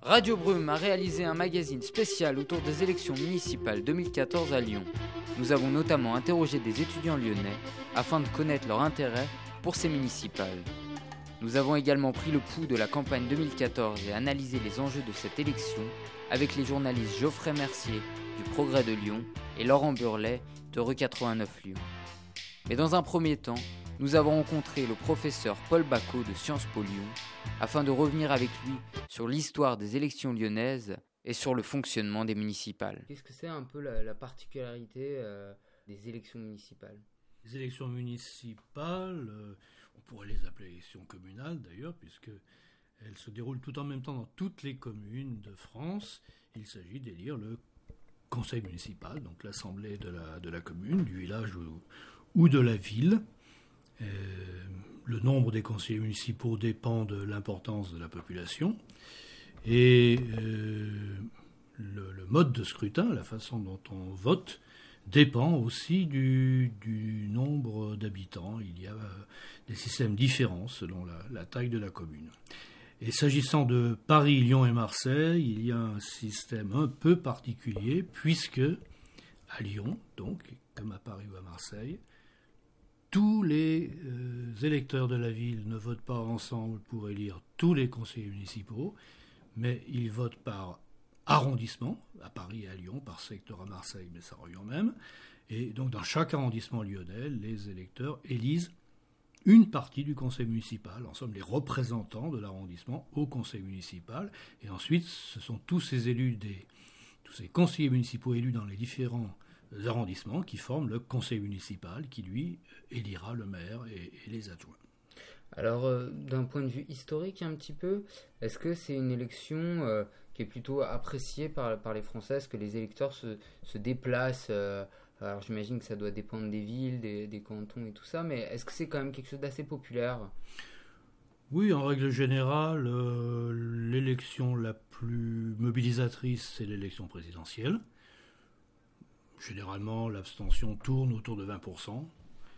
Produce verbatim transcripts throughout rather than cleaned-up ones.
Radio Brume a réalisé un magazine spécial autour des élections municipales deux mille quatorze à Lyon. Nous avons notamment interrogé des étudiants lyonnais afin de connaître leur intérêt pour ces municipales. Nous avons également pris le pouls de la campagne deux mille quatorze et analysé les enjeux de cette élection avec les journalistes Geoffrey Mercier du Progrès de Lyon et Laurent Burlet de Rue quatre-vingt-neuf Lyon. Mais dans un premier temps, nous avons rencontré le professeur Paul Bacot de Sciences Po Lyon afin de revenir avec lui sur l'histoire des élections lyonnaises et sur le fonctionnement des municipales. Qu'est-ce que c'est un peu la, la particularité euh, des élections municipales ? Les élections municipales, euh, on pourrait les appeler élections communales d'ailleurs, puisqu'elles se déroulent tout en même temps dans toutes les communes de France. Il s'agit d'élire le conseil municipal, donc l'assemblée de la, de la commune, du village ou, ou de la ville. Euh, le nombre des conseillers municipaux dépend de l'importance de la population et euh, le, le mode de scrutin, la façon dont on vote, dépend aussi du, du nombre d'habitants. Il y a euh, des systèmes différents selon la, la taille de la commune. Et s'agissant de Paris, Lyon et Marseille, il y a un système un peu particulier puisque à Lyon, donc, comme à Paris ou à Marseille, tous les euh, électeurs de la ville ne votent pas ensemble pour élire tous les conseillers municipaux, mais ils votent par arrondissement, à Paris et à Lyon, par secteur à Marseille, mais ça revient au même. Et donc dans chaque arrondissement lyonnais, les électeurs élisent une partie du conseil municipal, en somme les représentants de l'arrondissement au conseil municipal. Et ensuite, ce sont tous ces élus, des, tous ces conseillers municipaux élus dans les différents arrondissements qui forment le conseil municipal qui, lui, élira le maire et, et les adjoints. Alors, euh, d'un point de vue historique un petit peu, est-ce que c'est une élection euh, qui est plutôt appréciée par, par les Français ? Est-ce que les électeurs se, se déplacent euh, alors j'imagine que ça doit dépendre des villes, des, des cantons et tout ça, mais est-ce que c'est quand même quelque chose d'assez populaire ? Oui, en règle générale, euh, l'élection la plus mobilisatrice, c'est l'élection présidentielle. Généralement, l'abstention tourne autour de vingt pour cent.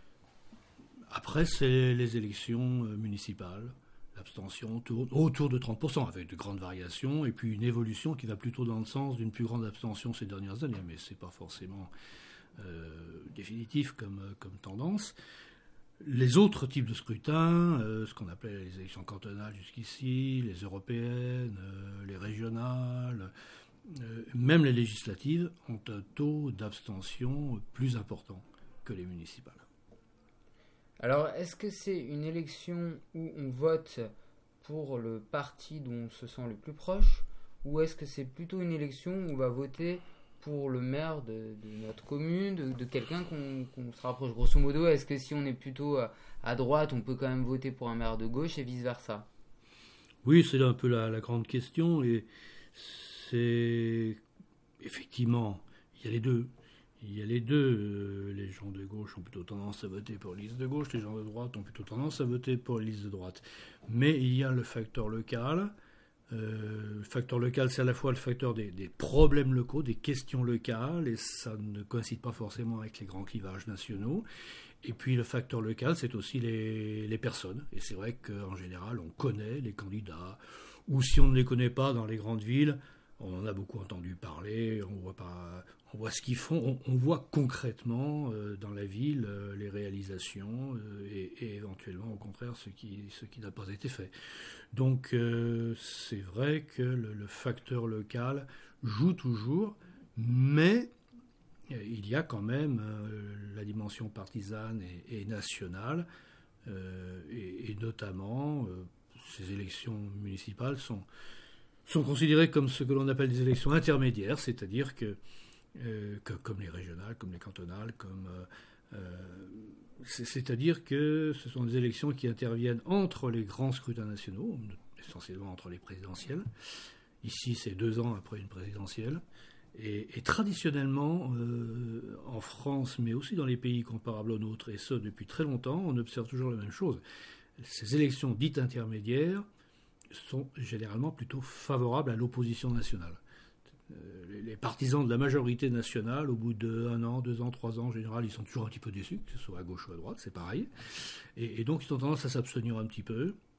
Après, c'est les élections municipales. L'abstention tourne autour de trente pour cent, avec de grandes variations, et puis une évolution qui va plutôt dans le sens d'une plus grande abstention ces dernières années, mais ce n'est pas forcément euh, définitif comme, comme tendance. Les autres types de scrutins, euh, ce qu'on appelait les élections cantonales jusqu'ici, les européennes, euh, les régionales, euh, même les législatives, ont un taux d'abstention plus important que les municipales. Alors, est-ce que c'est une élection où on vote pour le parti dont on se sent le plus proche, ou est-ce que c'est plutôt une élection où on va voter pour le maire de, de notre commune, de, de quelqu'un qu'on, qu'on se rapproche? Grosso modo, est-ce que si on est plutôt à, à droite, on peut quand même voter pour un maire de gauche et vice-versa? Oui, c'est là un peu la, la grande question, et c'est effectivement, il y a les deux. Il y a les deux. Euh, les gens de gauche ont plutôt tendance à voter pour les listes de gauche, les gens de droite ont plutôt tendance à voter pour les listes de droite. Mais il y a le facteur local. Euh, le facteur local, c'est à la fois le facteur des, des problèmes locaux, des questions locales, et ça ne coïncide pas forcément avec les grands clivages nationaux. Et puis le facteur local, c'est aussi les, les personnes. Et c'est vrai qu'en général, on connaît les candidats, ou si on ne les connaît pas dans les grandes villes, on en a beaucoup entendu parler, on voit, pas, on voit ce qu'ils font, on, on voit concrètement euh, dans la ville euh, les réalisations euh, et, et éventuellement au contraire ce qui, ce qui n'a pas été fait. Donc euh, c'est vrai que le, le facteur local joue toujours, mais euh, il y a quand même euh, la dimension partisane et, et nationale, euh, et, et notamment euh, ces élections municipales sont... sont considérées comme ce que l'on appelle des élections intermédiaires, c'est-à-dire que, euh, que comme les régionales, comme les cantonales, comme, euh, euh, c'est, c'est-à-dire que ce sont des élections qui interviennent entre les grands scrutins nationaux, essentiellement entre les présidentielles. Ici, c'est deux ans après une présidentielle. Et, et traditionnellement, euh, en France, mais aussi dans les pays comparables aux nôtres, et ce depuis très longtemps, on observe toujours la même chose. Ces élections dites intermédiaires sont généralement plutôt favorables à l'opposition nationale. Euh, les partisans de la majorité nationale, au bout d'un an, deux ans, trois ans, en général, ils sont toujours un petit peu déçus, que ce soit à gauche ou à droite, c'est pareil. Et, et donc, ils ont tendance à s'abstenir un petit peu.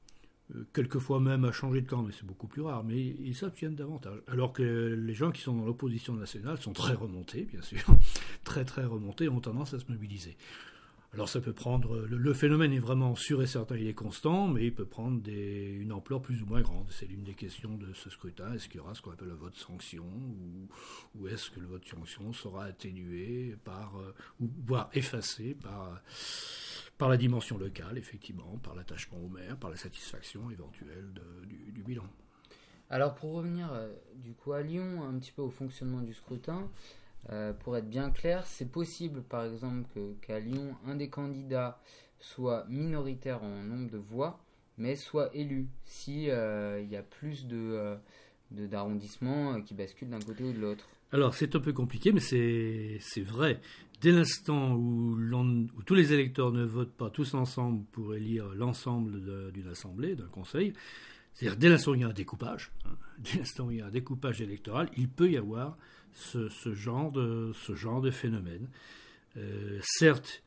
euh, quelquefois même à changer de camp, mais c'est beaucoup plus rare, mais ils s'abstiennent davantage. Alors que les gens qui sont dans l'opposition nationale sont très remontés, bien sûr, très très remontés, ont tendance à se mobiliser. Alors ça peut prendre, le, le phénomène est vraiment sûr et certain, il est constant, mais il peut prendre des, une ampleur plus ou moins grande. C'est l'une des questions de ce scrutin. Est-ce qu'il y aura ce qu'on appelle un vote sanction, ou, ou est-ce que le vote sanction sera atténué par, euh, ou voire effacé par, par la dimension locale, effectivement, par l'attachement au maire, par la satisfaction éventuelle de, du, du bilan. Alors pour revenir euh, du coup à Lyon, un petit peu au fonctionnement du scrutin, Euh, pour être bien clair, c'est possible par exemple que, qu'à Lyon, un des candidats soit minoritaire en nombre de voix, mais soit élu si euh, il y a plus de, euh, de, d'arrondissements euh, qui basculent d'un côté ou de l'autre. Alors c'est un peu compliqué, mais c'est, c'est vrai. Dès l'instant où, l'on, où tous les électeurs ne votent pas tous ensemble pour élire l'ensemble de, d'une assemblée, d'un conseil, c'est-à-dire dès l'instant où il y a un découpage, hein, dès l'instant où il y a un découpage électoral, il peut y avoir ce, ce, genre, de, ce genre de phénomène. Euh, certes,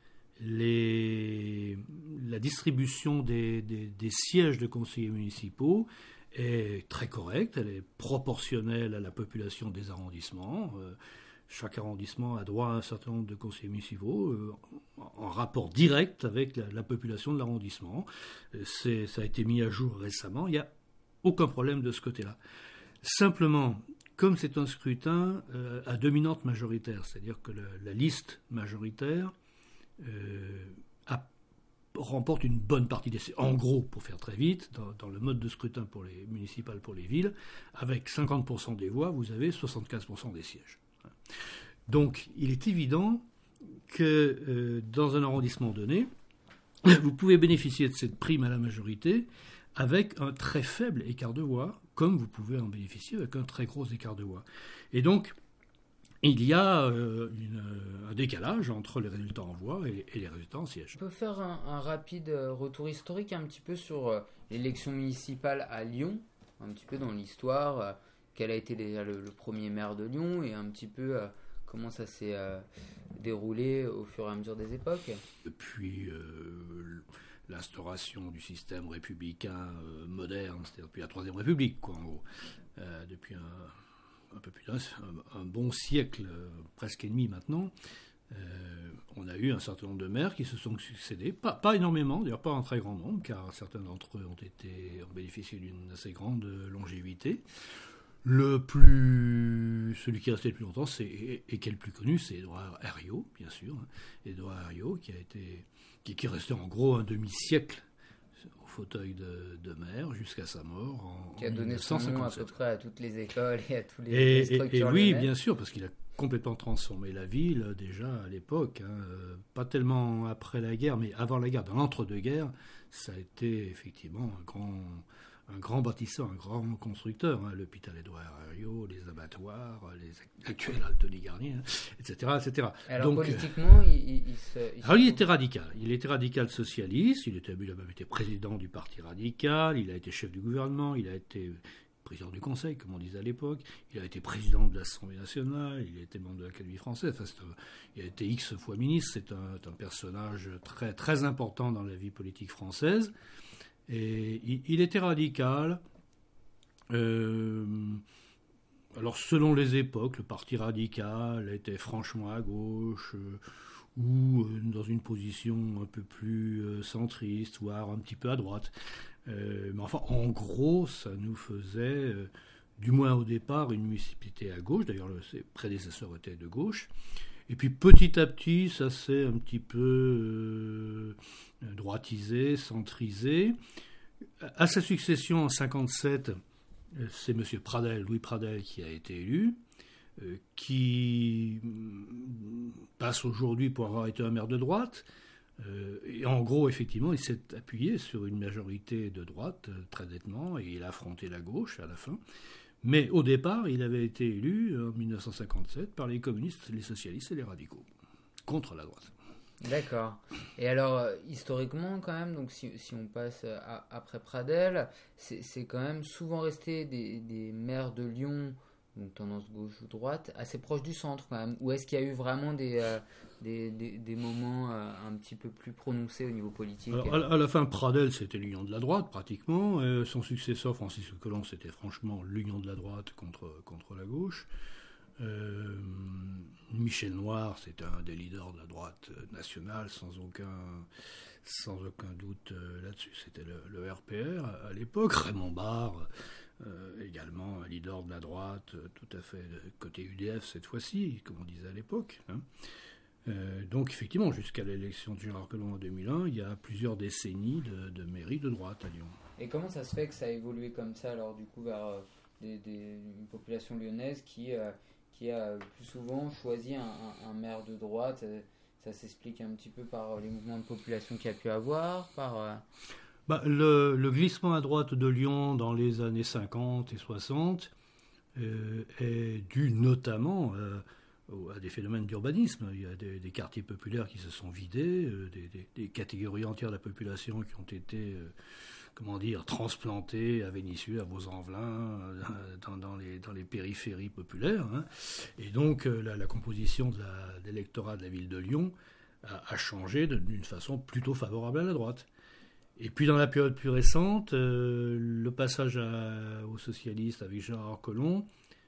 les, la distribution des, des, des sièges de conseillers municipaux est très correcte, elle est proportionnelle à la population des arrondissements. Euh, chaque arrondissement a droit à un certain nombre de conseillers municipaux euh, en rapport direct avec la, la population de l'arrondissement. C'est, ça a été mis à jour récemment, il n'y a aucun problème de ce côté-là. Simplement, comme c'est un scrutin euh, à dominante majoritaire, c'est-à-dire que le, la liste majoritaire euh, a, remporte une bonne partie des sièges. En gros, pour faire très vite, dans, dans le mode de scrutin pour les municipales pour les villes, avec cinquante pour cent des voix, vous avez soixante-quinze pour cent des sièges. Donc, il est évident que euh, dans un arrondissement donné, vous pouvez bénéficier de cette prime à la majorité avec un très faible écart de voix, comme vous pouvez en bénéficier avec un très gros écart de voix. Et donc, il y a euh, une, un décalage entre les résultats en voix et, et les résultats en siège. On peut faire un, un rapide retour historique un petit peu sur euh, l'élection municipale à Lyon, un petit peu dans l'histoire, euh, quel a été déjà le, le premier maire de Lyon et un petit peu euh, comment ça s'est euh, déroulé au fur et à mesure des époques. Depuis euh, l'instauration du système républicain euh, moderne, c'est-à-dire depuis la Troisième République, quoi, en gros, euh, depuis un, un peu plus d'un un, un bon siècle, euh, presque et demi maintenant, euh, on a eu un certain nombre de maires qui se sont succédés, pas, pas énormément, d'ailleurs pas un très grand nombre, car certains d'entre eux ont, été, ont bénéficié d'une assez grande longévité. Le plus, celui qui est resté le plus longtemps, c'est, et, et qui est le plus connu, c'est Édouard Herriot, bien sûr. Hein. Édouard Herriot, qui a été, qui, qui est resté en gros un demi-siècle au fauteuil de, de maire jusqu'à sa mort en qui a donné mille neuf cent cinquante-sept. Son nom à peu près à toutes les écoles et à tous les, et, les structures. Et, et oui, bien sûr, parce qu'il a complètement transformé la ville déjà à l'époque. Hein, pas tellement après la guerre, mais avant la guerre, dans l'entre-deux-guerres, ça a été effectivement un grand. Un grand bâtisseur, un grand constructeur, hein, l'hôpital Édouard Herriot, les abattoirs, les actuels Altony Garnier, hein, et cetera, et cetera. Alors donc, politiquement, il, il, il se... Il, alors, il était radical. Il était radical socialiste, il, était, il a même été président du Parti radical, il a été chef du gouvernement, il a été président du Conseil, comme on disait à l'époque, il a été président de l'Assemblée nationale, il a été membre de l'Académie française, enfin, un, il a été X fois ministre, c'est un, un personnage très, très important dans la vie politique française. Et il, il était radical. Euh, alors, selon les époques, le parti radical était franchement à gauche euh, ou euh, dans une position un peu plus euh, centriste, voire un petit peu à droite. Euh, mais enfin, en gros, ça nous faisait, euh, du moins au départ, une municipalité à gauche. D'ailleurs, le, ses prédécesseurs étaient de gauche. Et puis petit à petit, ça s'est un petit peu euh, droitisé, centrisé. À sa succession en cinquante-sept, c'est M. Pradel, Louis Pradel, qui a été élu, euh, qui passe aujourd'hui pour avoir été un maire de droite. Euh, et en gros, effectivement, il s'est appuyé sur une majorité de droite, euh, très nettement, et il a affronté la gauche à la fin. Mais au départ, il avait été élu en mille neuf cent cinquante-sept par les communistes, les socialistes et les radicaux, contre la droite. D'accord. Et alors, euh, historiquement, quand même, donc si, si on passe à, après Pradel, c'est, c'est quand même souvent resté des, des maires de Lyon donc tendance gauche ou droite, assez proche du centre quand même. Ou est-ce qu'il y a eu vraiment des, euh, des, des, des moments euh, un petit peu plus prononcés au niveau politique? Alors, à, à la fin, Pradel, c'était l'union de la droite, pratiquement. Et son successeur, Francis Collomb, c'était franchement l'union de la droite contre, contre la gauche. Euh, Michel Noir, c'était un des leaders de la droite nationale, sans aucun, sans aucun doute euh, là-dessus. C'était le, le R P R à, à l'époque. Raymond Barre, euh, également un leader de la droite, euh, tout à fait côté U D F cette fois-ci, comme on disait à l'époque. Hein. Euh, donc effectivement, jusqu'à l'élection de Gérard Collomb en deux mille un, il y a plusieurs décennies de, de mairie de droite à Lyon. Et comment ça se fait que ça a évolué comme ça, alors du coup, vers euh, des, des, une population lyonnaise qui... Euh, qui a plus souvent choisi un, un, un maire de droite? Ça, ça s'explique un petit peu par les mouvements de population qu'il y a pu avoir, par... Euh... Bah, le, le glissement à droite de Lyon dans les années cinquante et soixante euh, est dû notamment euh, à des phénomènes d'urbanisme. Il y a des, des quartiers populaires qui se sont vidés, euh, des, des, des catégories entières de la population qui ont été... Euh, comment dire, transplantés à Vénissieux, à Vaux-en-Velin, euh, dans, dans, les, dans les périphéries populaires. Hein. Et donc, euh, la, la composition de, la, de l'électorat de la ville de Lyon a, a changé de, d'une façon plutôt favorable à la droite. Et puis, dans la période plus récente, euh, le passage à, aux socialistes avec Gérard Collomb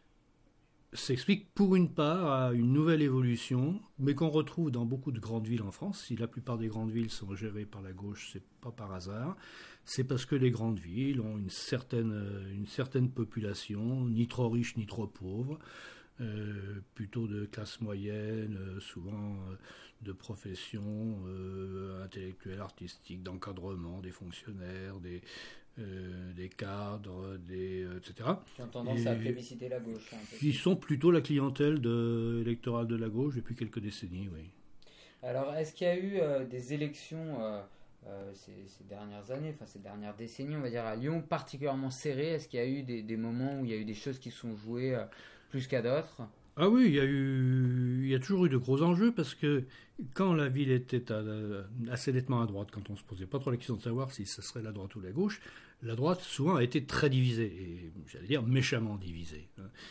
s'explique pour une part à une nouvelle évolution, mais qu'on retrouve dans beaucoup de grandes villes en France. Si la plupart des grandes villes sont gérées par la gauche, c'est pas par hasard. C'est parce que les grandes villes ont une certaine, une certaine population, ni trop riche ni trop pauvre, euh, plutôt de classe moyenne, euh, souvent euh, de professions euh, intellectuelles, artistiques, d'encadrement, des fonctionnaires, des, euh, des cadres, des, euh, et cetera. Qui ont tendance et à plébisciter la gauche. Hein, qui sont plutôt la clientèle de, électorale de la gauche depuis quelques décennies, oui. Alors, est-ce qu'il y a eu euh, des élections euh, euh, ces, ces dernières années, enfin ces dernières décennies, on va dire, à Lyon, particulièrement serrées? Est-ce qu'il y a eu des, des moments où il y a eu des choses qui sont jouées euh, plus qu'à d'autres? Ah oui, il y a eu, il y a toujours eu de gros enjeux parce que quand la ville était à, assez nettement à droite, quand on se posait pas trop la question de savoir si ce serait la droite ou la gauche, la droite souvent a été très divisée et j'allais dire méchamment divisée.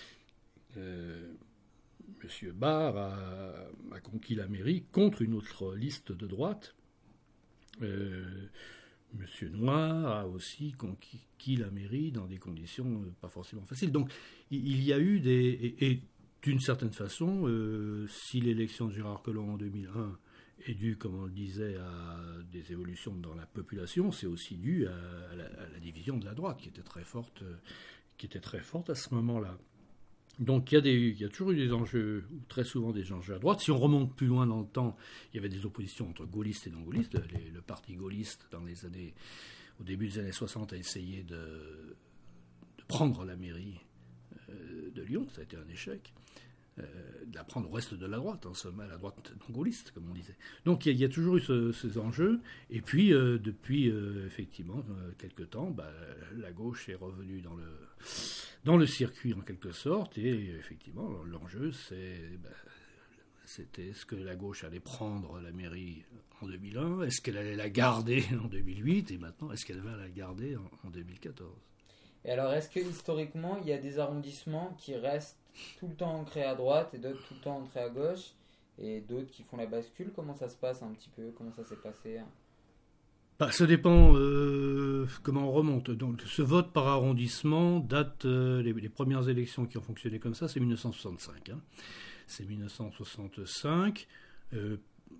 Euh, Monsieur Barre a, a conquis la mairie contre une autre liste de droite. Euh, Monsieur Noir a aussi conquis la mairie dans des conditions pas forcément faciles. Donc il y a eu des... Et, et d'une certaine façon, euh, si l'élection de Gérard Collomb en deux mille un est due, comme on le disait, à des évolutions dans la population, c'est aussi dû à, à, la, à la division de la droite qui était très forte, euh, qui était très forte à ce moment-là. Donc il y a des, il y a toujours eu des enjeux, ou très souvent des enjeux à droite. Si on remonte plus loin dans le temps, il y avait des oppositions entre gaullistes et non-gaullistes. Les, le parti gaulliste, dans les années, au début des années soixante, a essayé de, de prendre la mairie euh, de Lyon. Ça a été un échec. Euh, de la prendre au reste de la droite, en somme, à la droite non-gaulliste, comme on disait. Donc il y, y a toujours eu ce, ces enjeux. Et puis, euh, depuis, euh, effectivement, euh, quelques temps, bah, la gauche est revenue dans le... dans le circuit en quelque sorte, et effectivement l'enjeu c'est, ben, c'était est-ce que la gauche allait prendre la mairie en deux mille un, est-ce qu'elle allait la garder en deux mille huit, et maintenant est-ce qu'elle va la garder en, en deux mille quatorze. Et alors est-ce que historiquement il y a des arrondissements qui restent tout le temps ancrés à droite et d'autres tout le temps ancrés à gauche, et d'autres qui font la bascule? Comment ça se passe un petit peu? Comment ça s'est passé? Bah, ça dépend euh, comment on remonte. Donc, ce vote par arrondissement date, euh, les, les premières élections qui ont fonctionné comme ça, c'est dix-neuf cent soixante-cinq. Hein. C'est dix-neuf cent soixante-cinq. Euh,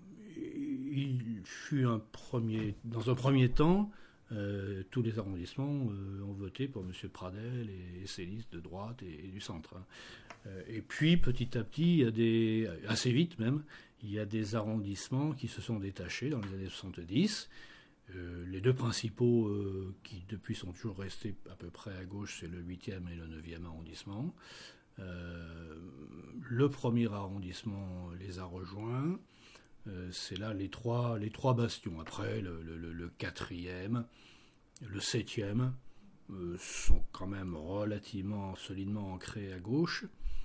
il fut un premier, dans un premier temps, euh, tous les arrondissements euh, ont voté pour M. Pradel et, et ses listes de droite et, et du centre. Hein. Euh, et puis, petit à petit, il y a des, assez vite même, il y a des arrondissements qui se sont détachés dans les années soixante-dix. Euh, les deux principaux euh, qui depuis sont toujours restés à peu près à gauche, c'est le huitième et le neuvième arrondissement. Euh, le premier arrondissement les a rejoints. Euh, c'est là les trois, les trois bastions. Après, le, le, le quatrième, le septième euh, sont quand même relativement solidement ancrés à gauche.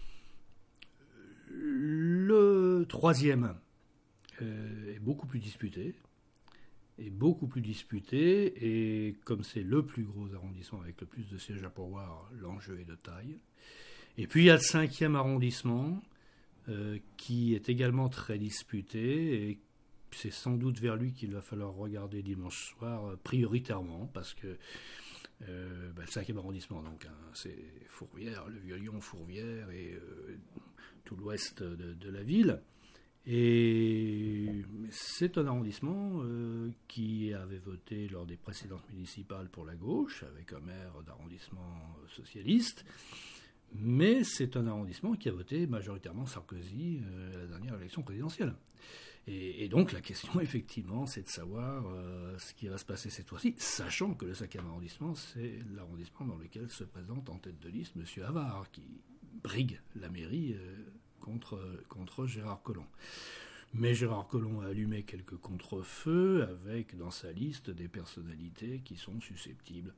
Le troisième euh, est beaucoup plus disputé. est beaucoup plus disputé, et comme c'est le plus gros arrondissement avec le plus de sièges à pourvoir, l'enjeu est de taille. Et puis il y a le cinquième arrondissement, euh, qui est également très disputé, et c'est sans doute vers lui qu'il va falloir regarder dimanche soir, euh, prioritairement, parce que euh, bah, le cinquième arrondissement, donc, hein, c'est Fourvière, le Vieux-Lyon, Fourvière, et euh, tout l'ouest de, de la ville. Et c'est un arrondissement euh, qui avait voté lors des précédentes municipales pour la gauche, avec un maire d'arrondissement socialiste, mais c'est un arrondissement qui a voté majoritairement Sarkozy euh, à la dernière élection présidentielle. Et, et donc la question, effectivement, c'est de savoir euh, ce qui va se passer cette fois-ci, sachant que le cinquième arrondissement, c'est l'arrondissement dans lequel se présente en tête de liste M. Havard, qui brigue la mairie euh, contre, contre Gérard Collomb. Mais Gérard Collomb a allumé quelques contre-feux avec dans sa liste des personnalités qui sont susceptibles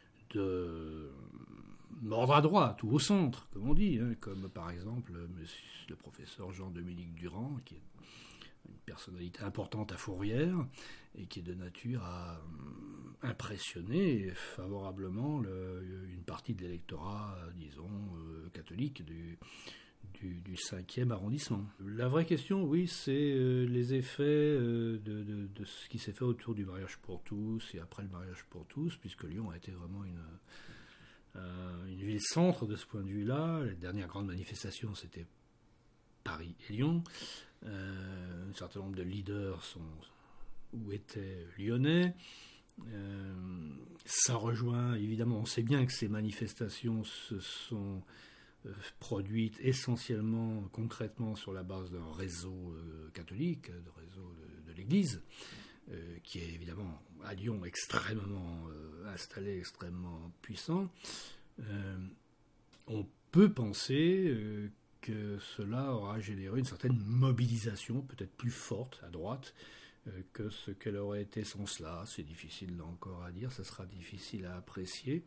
de mordre à droite ou au centre, comme on dit, hein, comme par exemple monsieur, le professeur Jean-Dominique Durand, qui est une personnalité importante à Fourvière et qui est de nature à euh, impressionner favorablement le, une partie de l'électorat, disons, euh, catholique du, du, du cinquième arrondissement. La vraie question, oui, c'est euh, les effets euh, de, de, de ce qui s'est fait autour du mariage pour tous et après le mariage pour tous, puisque Lyon a été vraiment une, euh, une ville-centre de ce point de vue-là. Les dernières grandes manifestations, c'était Paris et Lyon. Euh, un certain nombre de leaders sont ou étaient lyonnais. Euh, ça rejoint, évidemment, on sait bien que ces manifestations se sont euh, produites essentiellement, concrètement, sur la base d'un réseau euh, catholique, d'un réseau de, de l'Église, euh, qui est évidemment à Lyon extrêmement euh, installé, extrêmement puissant. Euh, on peut penser euh, que cela aura généré une certaine mobilisation, peut-être plus forte à droite, euh, que ce qu'elle aurait été sans cela. C'est difficile là encore à dire, ça sera difficile à apprécier.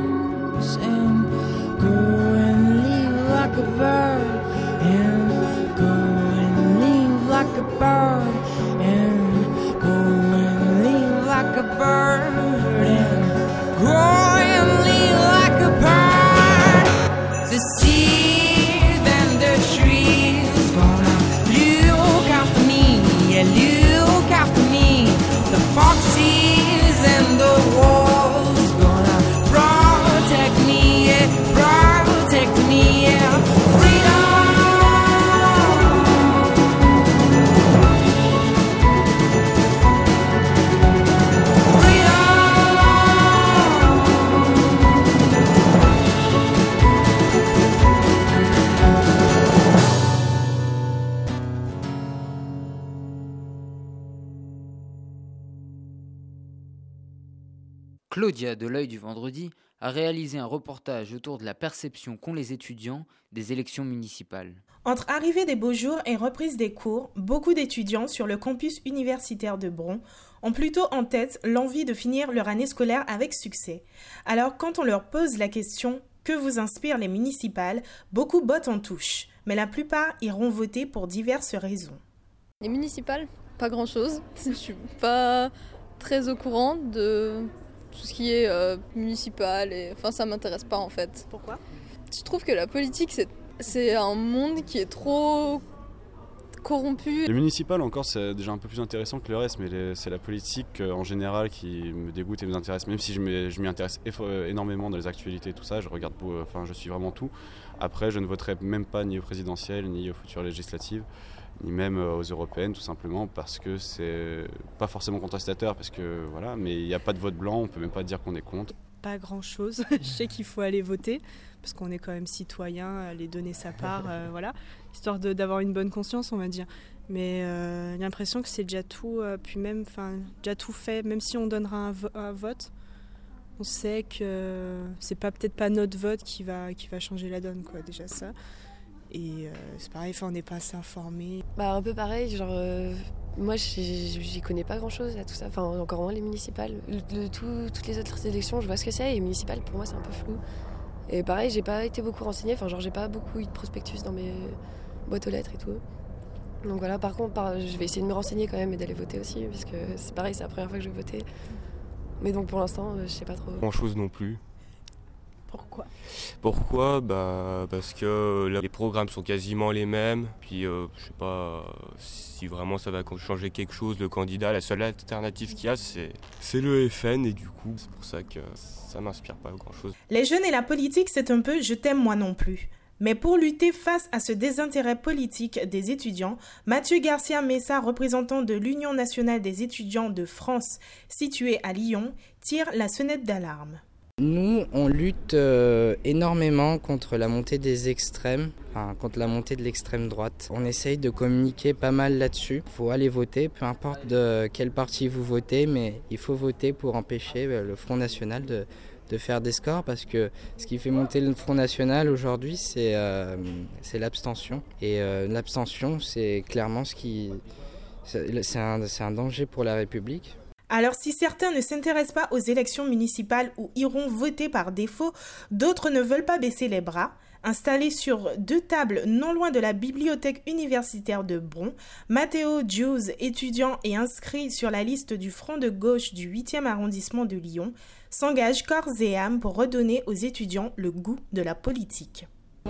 Go and live like a bird and a bird and go and leave like a bird and go and leave like a bird. The seeds and the trees gonna look after me, yeah, look after me. The foxes and the wolves gonna protect me, yeah, protect me, yeah. Freedom. Claudia de l'Œil du Vendredi a réalisé un reportage autour de la perception qu'ont les étudiants des élections municipales. Entre arrivée des beaux jours et reprise des cours, beaucoup d'étudiants sur le campus universitaire de Bron ont plutôt en tête l'envie de finir leur année scolaire avec succès. Alors quand on leur pose la question « Que vous inspirent les municipales ?», beaucoup bottent en touche, mais la plupart iront voter pour diverses raisons. Les municipales, pas grand-chose. Je suis pas très au courant de tout ce qui est euh, municipal, et enfin ça m'intéresse pas en fait. Pourquoi ? Je trouve que la politique c'est, c'est un monde qui est trop corrompu. Les municipales encore c'est déjà un peu plus intéressant que le reste, mais les, c'est la politique euh, en général qui me dégoûte et me intéresse, même si je m'y, je m'y intéresse eff- énormément dans les actualités et tout ça, je regarde, euh, enfin je suis vraiment tout. Après je ne voterai même pas ni aux présidentielles ni aux futures législatives, ni même aux européennes tout simplement parce que c'est pas forcément contestateur, parce que voilà, mais il n'y a pas de vote blanc, on peut même pas dire qu'on est contre. Pas grand chose, je sais qu'il faut aller voter parce qu'on est quand même citoyen, aller donner sa part, euh, voilà, histoire de, d'avoir une bonne conscience on va dire. Mais euh, j'ai l'impression que c'est déjà tout, euh, puis même, enfin déjà tout fait, même si on donnera un, vo- un vote, on sait que c'est pas peut-être pas notre vote qui va qui va changer la donne quoi, déjà ça. Et euh, c'est pareil, on n'est pas assez informé. Bah un peu pareil, genre euh, moi j'y, j'y connais pas grand chose à tout ça, enfin encore moins les municipales. Le, le, tout, toutes les autres élections je vois ce que c'est, et les municipales pour moi c'est un peu flou. Et pareil, j'ai pas été beaucoup renseignée, enfin genre j'ai pas beaucoup eu de prospectus dans mes boîtes aux lettres et tout. Donc voilà, par contre par, je vais essayer de me renseigner quand même et d'aller voter aussi, parce que c'est pareil, c'est la première fois que je vais voter. Mais donc pour l'instant je sais pas trop. Grand chose non plus. Pourquoi ? Pourquoi ? Bah, parce que là, les programmes sont quasiment les mêmes. Puis, euh, je sais pas si vraiment ça va changer quelque chose. Le candidat, la seule alternative qu'il y a, c'est, c'est le F N. Et du coup, c'est pour ça que ça m'inspire pas grand-chose. Les jeunes et la politique, c'est un peu « je t'aime moi non plus ». Mais pour lutter face à ce désintérêt politique des étudiants, Mathieu Garcia Messa, représentant de l'Union nationale des étudiants de France, située à Lyon, tire la sonnette d'alarme. Nous, on lutte euh, énormément contre la montée des extrêmes, enfin, contre la montée de l'extrême droite. On essaye de communiquer pas mal là-dessus. Il faut aller voter, peu importe de quel parti vous votez, mais il faut voter pour empêcher euh, le Front National de, de faire des scores, parce que ce qui fait monter le Front National aujourd'hui, c'est, euh, c'est l'abstention. Et euh, l'abstention, c'est clairement ce qui... C'est, c'est, un, c'est un danger pour la République. Alors si certains ne s'intéressent pas aux élections municipales ou iront voter par défaut, d'autres ne veulent pas baisser les bras. Installé sur deux tables non loin de la bibliothèque universitaire de Bron, Matteo Giuse, étudiant et inscrit sur la liste du Front de gauche du huitième arrondissement de Lyon, s'engage corps et âme pour redonner aux étudiants le goût de la politique.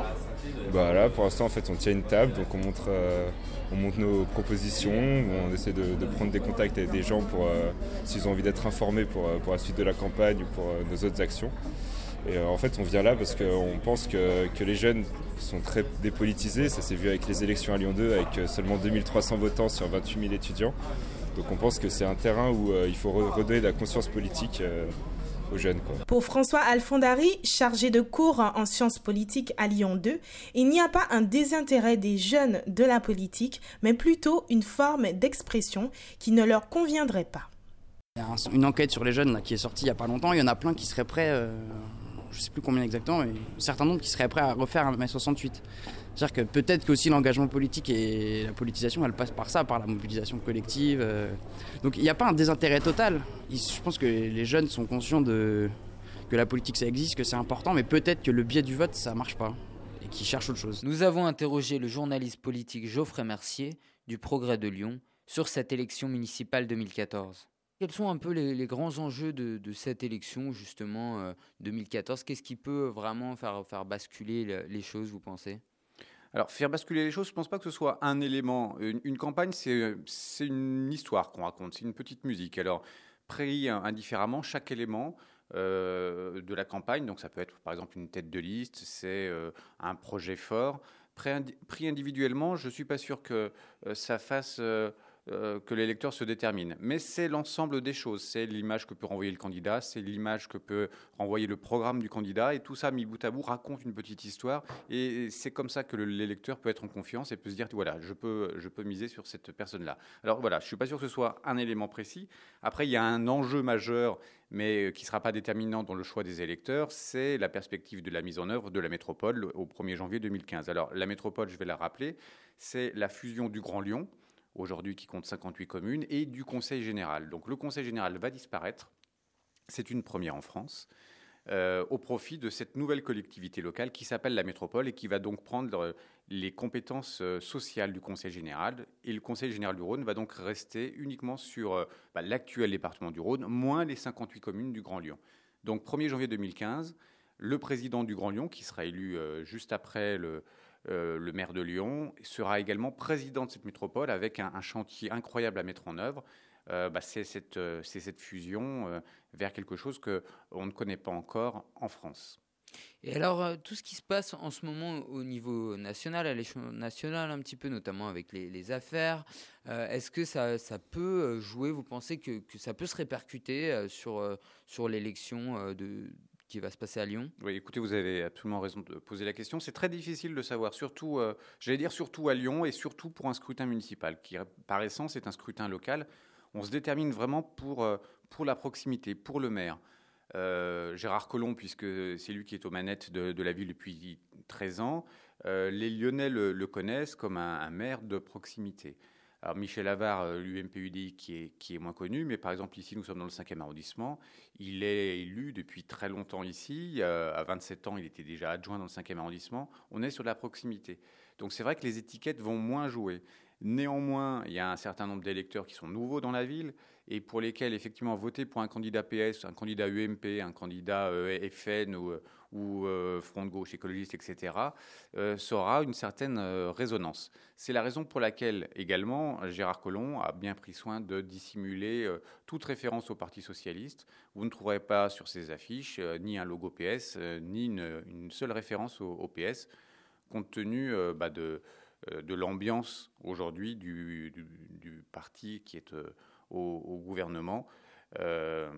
Bah là, pour l'instant, en fait, on tient une table, donc on montre, euh, on montre nos propositions, on essaie de, de prendre des contacts avec des gens pour, euh, s'ils ont envie d'être informés pour, pour la suite de la campagne ou pour euh, nos autres actions. Et euh, en fait, on vient là parce qu'on pense que, que les jeunes sont très dépolitisés. Ça s'est vu avec les élections à Lyon deux, avec seulement deux mille trois cents votants sur vingt-huit mille étudiants. Donc on pense que c'est un terrain où euh, il faut redonner de la conscience politique euh, aux jeunes, quoi. Pour François Alfondari, chargé de cours en sciences politiques à Lyon deux, il n'y a pas un désintérêt des jeunes de la politique, mais plutôt une forme d'expression qui ne leur conviendrait pas. Il y a une enquête sur les jeunes là, qui est sortie il n'y a pas longtemps. Il y en a plein qui seraient prêts, euh, je ne sais plus combien exactement, mais un certain nombre qui seraient prêts à refaire un mai soixante-huit. C'est-à-dire que peut-être qu'aussi l'engagement politique et la politisation, elle passe par ça, par la mobilisation collective. Euh. Donc il n'y a pas un désintérêt total. Je pense que les jeunes sont conscients de, que la politique ça existe, que c'est important, mais peut-être que le biais du vote ça ne marche pas. et qui cherchent autre chose. Nous avons interrogé le journaliste politique Geoffrey Mercier du Progrès de Lyon sur cette élection municipale deux mille quatorze. Quels sont un peu les, les grands enjeux de, de cette élection, justement, euh, deux mille quatorze? Qu'est-ce qui peut vraiment faire, faire basculer le, les choses, vous pensez? Alors, faire basculer les choses, je ne pense pas que ce soit un élément. Une, une campagne, c'est, c'est une histoire qu'on raconte, c'est une petite musique. Alors, pris indifféremment, chaque élément euh, de la campagne, donc ça peut être par exemple une tête de liste, c'est euh, un projet fort. Pris, pris individuellement, je ne suis pas sûr que euh, ça fasse... Euh, Euh, que l'électeur se détermine. Mais c'est l'ensemble des choses. C'est l'image que peut renvoyer le candidat, c'est l'image que peut renvoyer le programme du candidat, et tout ça, mis bout à bout, raconte une petite histoire. Et c'est comme ça que l'électeur peut être en confiance et peut se dire, voilà, je peux, je peux miser sur cette personne-là. Alors voilà, je ne suis pas sûr que ce soit un élément précis. Après, il y a un enjeu majeur, mais qui ne sera pas déterminant dans le choix des électeurs, c'est la perspective de la mise en œuvre de la métropole au premier janvier deux mille quinze. Alors, la métropole, je vais la rappeler, c'est la fusion du Grand Lyon, aujourd'hui qui compte cinquante-huit communes, et du Conseil général. Donc le Conseil général va disparaître, c'est une première en France, euh, au profit de cette nouvelle collectivité locale qui s'appelle la métropole et qui va donc prendre les compétences sociales du Conseil général. Et le Conseil général du Rhône va donc rester uniquement sur euh, bah, l'actuel département du Rhône, moins les cinquante-huit communes du Grand Lyon. Donc premier janvier deux mille quinze, le président du Grand Lyon, qui sera élu euh, juste après le... Euh, le maire de Lyon, sera également président de cette métropole avec un, un chantier incroyable à mettre en œuvre. Euh, bah, c'est, cette, euh, c'est cette fusion euh, vers quelque chose qu'on ne connaît pas encore en France. Et alors, euh, tout ce qui se passe en ce moment au niveau national, à l'échelon national un petit peu, notamment avec les, les affaires, euh, est-ce que ça, ça peut jouer, vous pensez que, que ça peut se répercuter euh, sur, euh, sur l'élection euh, de... qui va se passer à Lyon? Oui, écoutez, vous avez absolument raison de poser la question. C'est très difficile de savoir, surtout, euh, j'allais dire surtout à Lyon et surtout pour un scrutin municipal, qui par essence est un scrutin local. On se détermine vraiment pour, euh, pour la proximité, pour le maire. Euh, Gérard Collomb, puisque c'est lui qui est aux manettes de, de la ville depuis treize ans, euh, les Lyonnais le, le connaissent comme un, un maire de proximité. Alors Michel Avare, l'U M P U D I, qui est, qui est moins connu, mais par exemple ici, nous sommes dans le cinquième arrondissement. Il est élu depuis très longtemps ici. Euh, à vingt-sept ans, il était déjà adjoint dans le cinquième arrondissement. On est sur de la proximité. Donc c'est vrai que les étiquettes vont moins jouer. Néanmoins, il y a un certain nombre d'électeurs qui sont nouveaux dans la ville et pour lesquels, effectivement, voter pour un candidat P S, un candidat U M P, un candidat euh, F N ou, ou euh, Front de gauche écologiste, et cetera, euh, ça aura une certaine euh, résonance. C'est la raison pour laquelle, également, Gérard Collomb a bien pris soin de dissimuler euh, toute référence au Parti socialiste. Vous ne trouverez pas sur ses affiches euh, ni un logo P S, euh, ni une, une seule référence au, au P S, compte tenu euh, bah, de... de l'ambiance aujourd'hui du, du, du parti qui est euh, au, au gouvernement. Euh,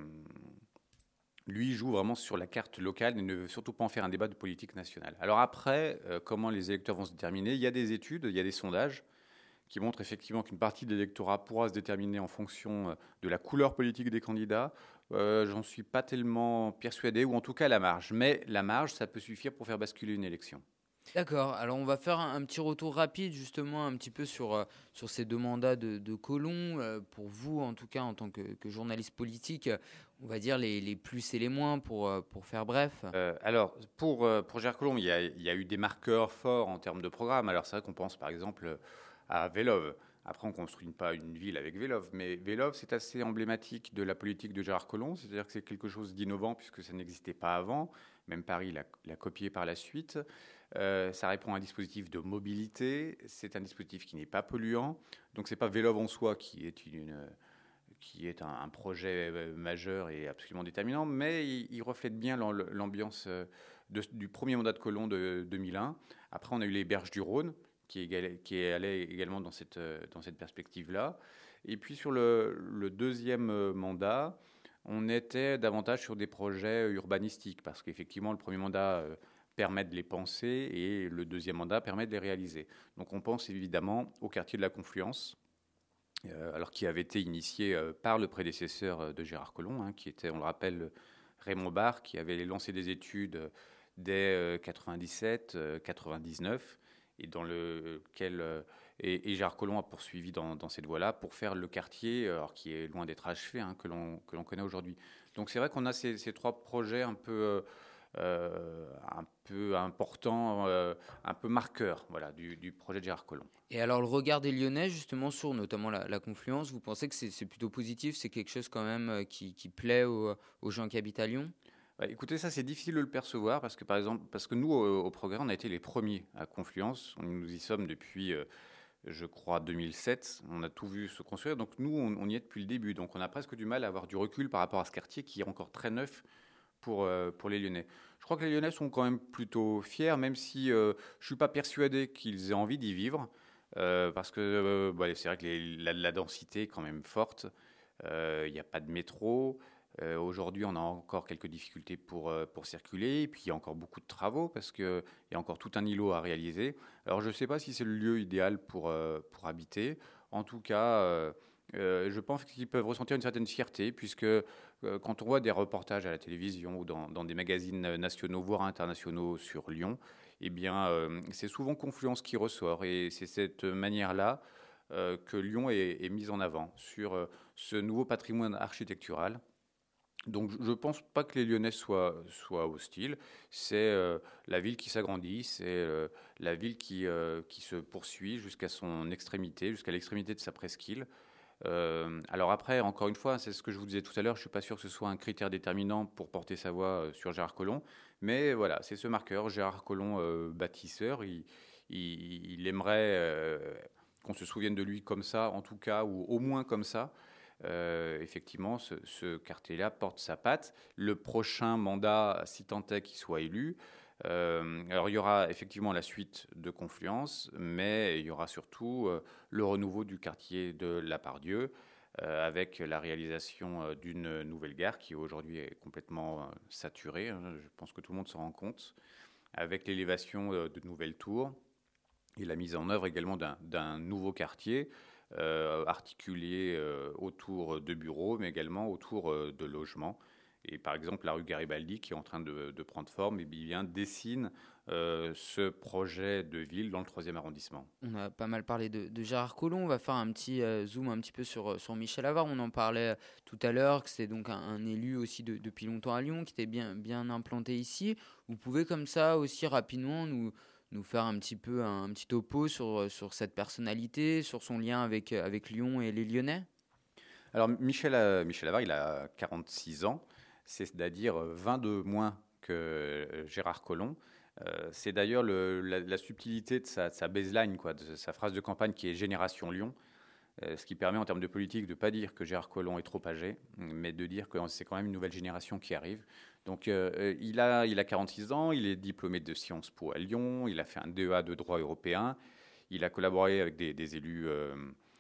lui joue vraiment sur la carte locale et ne veut surtout pas en faire un débat de politique nationale. Alors après, euh, comment les électeurs vont se déterminer? Il y a des études, il y a des sondages qui montrent effectivement qu'une partie de l'électorat pourra se déterminer en fonction de la couleur politique des candidats. Euh, j'en suis pas tellement persuadé, ou en tout cas la marge. Mais la marge, ça peut suffire pour faire basculer une élection. D'accord, alors on va faire un, un petit retour rapide justement un petit peu sur, euh, sur ces deux mandats de, de Collomb. Euh, pour vous, en tout cas, en tant que, que journaliste politique, on va dire les, les plus et les moins pour, euh, pour faire bref. Euh, alors, pour, euh, pour Gérard Collomb, il y, a, il y a eu des marqueurs forts en termes de programme. Alors c'est vrai qu'on pense par exemple à Vélove. Après, on ne construit pas une ville avec Vélove, mais Vélove, c'est assez emblématique de la politique de Gérard Collomb, c'est-à-dire que c'est quelque chose d'innovant puisque ça n'existait pas avant, même Paris l'a, l'a copié par la suite. Euh, ça répond à un dispositif de mobilité, c'est un dispositif qui n'est pas polluant, donc ce n'est pas Vélove en soi qui est, une, qui est un, un projet majeur et absolument déterminant, mais il, il reflète bien l'ambiance de, du premier mandat de Collomb de deux mille un. Après, on a eu les Berges du Rhône, qui est, qui est allé également dans cette, dans cette perspective-là. Et puis sur le, le deuxième mandat, on était davantage sur des projets urbanistiques, parce qu'effectivement, le premier mandat permet de les penser et le deuxième mandat permet de les réaliser. Donc on pense évidemment au quartier de la Confluence, euh, alors qui avait été initié euh, par le prédécesseur de Gérard Collomb, hein, qui était, on le rappelle, Raymond Barre, qui avait lancé des études dès euh, quatre-vingt-dix-sept quatre-vingt-dix-neuf, et dans lequel euh, et, et Gérard Collomb a poursuivi dans, dans cette voie-là pour faire le quartier, alors qui est loin d'être achevé, hein, que l'on que l'on connaît aujourd'hui. Donc c'est vrai qu'on a ces, ces trois projets un peu euh, un peu important, euh, un peu marqueur voilà, du, du projet de Gérard Collomb. Et alors le regard des Lyonnais justement sur notamment la, la confluence, vous pensez que c'est, c'est plutôt positif, c'est quelque chose quand même qui, qui plaît aux, aux gens qui habitent à Lyon? Bah, écoutez, ça c'est difficile de le percevoir parce que par exemple, parce que nous au, au Progrès, on a été les premiers à Confluence. Nous y sommes depuis, euh, je crois, deux mille sept. On a tout vu se construire. Donc nous, on, on y est depuis le début. Donc on a presque du mal à avoir du recul par rapport à ce quartier qui est encore très neuf pour euh, pour les Lyonnais. Je crois que les Lyonnais sont quand même plutôt fiers, même si euh, je suis pas persuadé qu'ils aient envie d'y vivre, euh, parce que euh, bah, c'est vrai que les, la, la densité est quand même forte. Il n'y a pas de métro. Euh, aujourd'hui, on a encore quelques difficultés pour, euh, pour circuler, et puis il y a encore beaucoup de travaux parce qu'il y a encore tout un îlot à réaliser. Alors je ne sais pas si c'est le lieu idéal pour, euh, pour habiter. En tout cas, euh, euh, je pense qu'ils peuvent ressentir une certaine fierté, puisque euh, quand on voit des reportages à la télévision ou dans, dans des magazines nationaux, voire internationaux sur Lyon, eh bien, euh, c'est souvent Confluence qui ressort, et c'est cette manière-là euh, que Lyon est, est mise en avant sur euh, ce nouveau patrimoine architectural. Donc je ne pense pas que les Lyonnais soient, soient hostiles. C'est euh, la ville qui s'agrandit, c'est euh, la ville qui, euh, qui se poursuit jusqu'à son extrémité, jusqu'à l'extrémité de sa presqu'île. Euh, alors après, encore une fois, c'est ce que je vous disais tout à l'heure, je ne suis pas sûr que ce soit un critère déterminant pour porter sa voix sur Gérard Collomb. Mais voilà, c'est ce marqueur, Gérard Collomb, euh, bâtisseur. Il, il, il aimerait euh, qu'on se souvienne de lui comme ça, en tout cas, ou au moins comme ça. Euh, effectivement, ce, ce quartier-là porte sa patte. Le prochain mandat, si tant est qu'il soit élu, euh, alors il y aura effectivement la suite de Confluence, mais il y aura surtout euh, le renouveau du quartier de La Part-Dieu, euh, avec la réalisation euh, d'une nouvelle gare qui aujourd'hui est complètement euh, saturée. Hein, je pense que tout le monde s'en rend compte, avec l'élévation euh, de nouvelles tours et la mise en œuvre également d'un, d'un nouveau quartier. Euh, articulé euh, autour de bureaux, mais également autour euh, de logements. Et par exemple, la rue Garibaldi, qui est en train de, de prendre forme, et bien, dessine euh, ce projet de ville dans le troisième arrondissement. On a pas mal parlé de, de Gérard Collomb. On va faire un petit euh, zoom un petit peu sur, sur Michel Avare. On en parlait tout à l'heure, que c'est donc un, un élu aussi de, depuis longtemps à Lyon, qui était bien, bien implanté ici. Vous pouvez comme ça aussi rapidement nous... nous faire un petit peu un, un petit topo sur, sur cette personnalité, sur son lien avec, avec Lyon et les Lyonnais? Alors Michel, Michel Avare, il a quarante-six ans, c'est-à-dire vingt de moins que Gérard Collomb. Euh, c'est d'ailleurs le, la, la subtilité de sa, de sa baseline, quoi, de sa phrase de campagne qui est « Génération Lyon », euh, ce qui permet en termes de politique de ne pas dire que Gérard Collomb est trop âgé, mais de dire que c'est quand même une nouvelle génération qui arrive. Donc euh, il, a, il a quarante-six ans, il est diplômé de Sciences Po à Lyon, il a fait un D E A de droit européen, il a collaboré avec des, des élus euh,